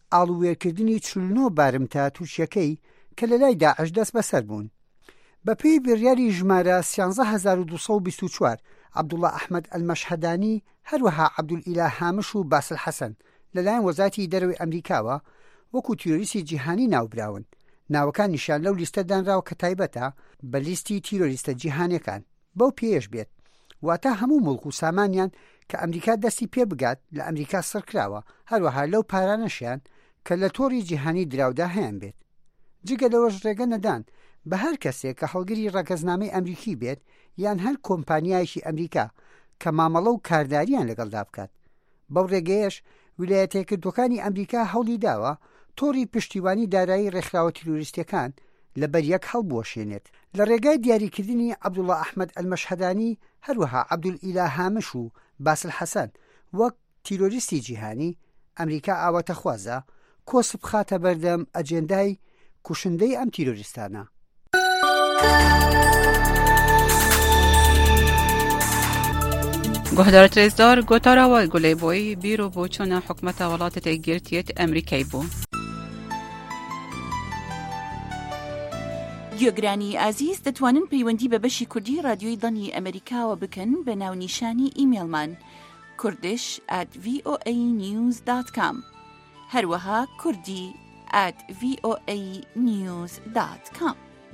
ئاڵوێرکردنی 49 بارمتە تووشیەکەی کە لە لای داعش دەست بەسەر بوون. بەپێی بڕیاری ژمارە 13224 عەبدوڵڵا ئەحمەد ئەلمەشهەدانی هەروەها عەبدولئیلا هامش و باسل حەسەن لەلایەن وەزارەتی دەرەوەی ئەمریکاوە وەکو تیرۆریستی جیهانی ناوبراون. ناوەکان نیشان لەو لیستە دانراوە کە تایبەتە بە لیستی تیرۆریستە جیهانیەکان. بەو پێش بێت واتە هەموو مڵک و سامانیان کە ئەمریکا دەستی پێ بگات لە ئەمریکا سڕکراوە، هەروەها لەو پارانەشیان کە لە تۆڕی جیهانی دراودا هەیان بێت. جگە لەوەش ڕێگە نەدان بە هەر کەسێک کە هەڵگری ڕەگەزنامەی ئەمریکی بێت یان هەر کۆمپانیایەکی ئەمریکا کە مامەڵە و کارداریان لەگەڵدا بکات. بەو ڕێگەیەش ویلایەتە یەکگرتووەکانی ئەمریکا هەوڵی داوە تۆڕی پشتیوانی دارایی ڕێکخراوە تیرۆریستیەکان لە بەریەک هەڵبوەشێنێت. لە ڕێگای دیاریکردنی عەبدوڵڵا ئەحمەد ئەلمەشهەدانی هەروەها عەبدولئیلا هامش و باسل حەسەن وەک تیرۆریستی جیهانی، ئەمریکا ئاواتە خوازە کۆسب بخاتە بەردەم ئەجێندای کوشندەی ئەم تیرۆریستانە. گۆهدارە ترێزدار گۆتاراوای گولەیبۆی بیرۆ بۆ چۆنە حکومەتە وڵاتە تێگرتیێت ئەمریکای بوو. گوێگرانی ئازیز دەتوانن پەیوەندی بە بەشی کوردی رادیۆی دانی ئەمریکاوە بکەن بە ناونیشانی ئیمێلمان kurdish@voanews.com هەروەها kurdi@voanews.com.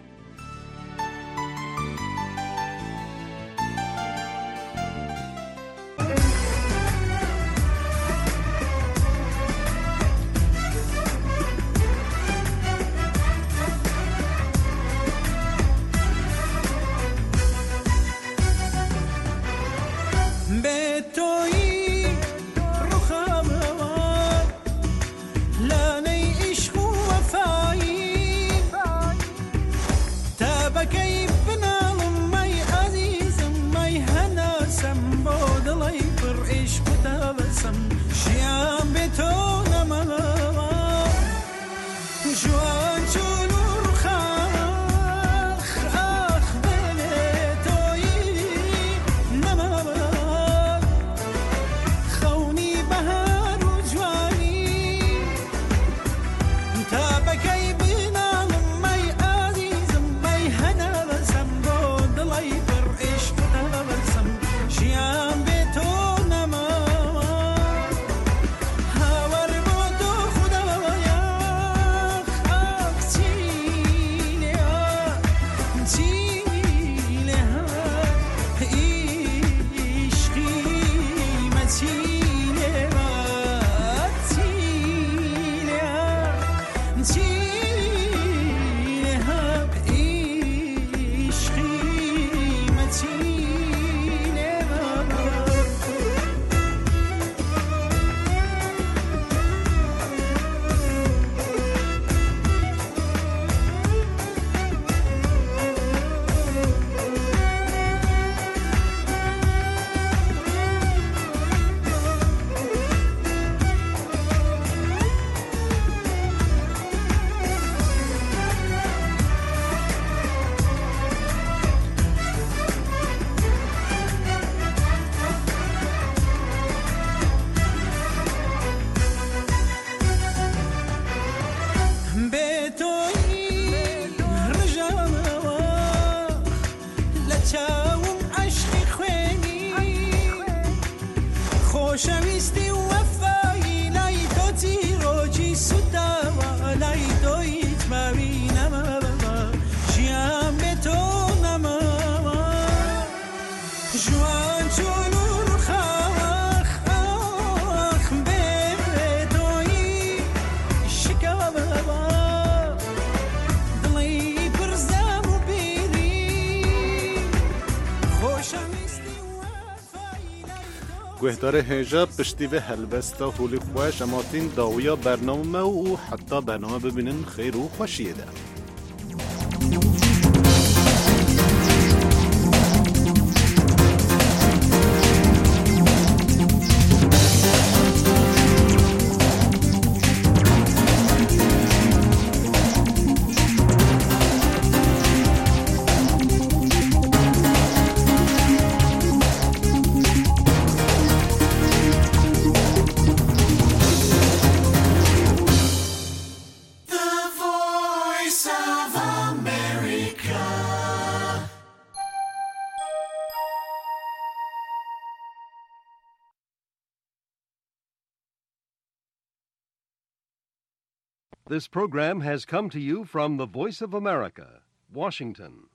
گوهدار هێژە پشتی به هەلبەستە هولی خوۆش ئەماتین داویە بەرنامە و حتا بەرنامە ببینن خێر و خۆشیەدا. This program has come to you from the Voice of America, Washington.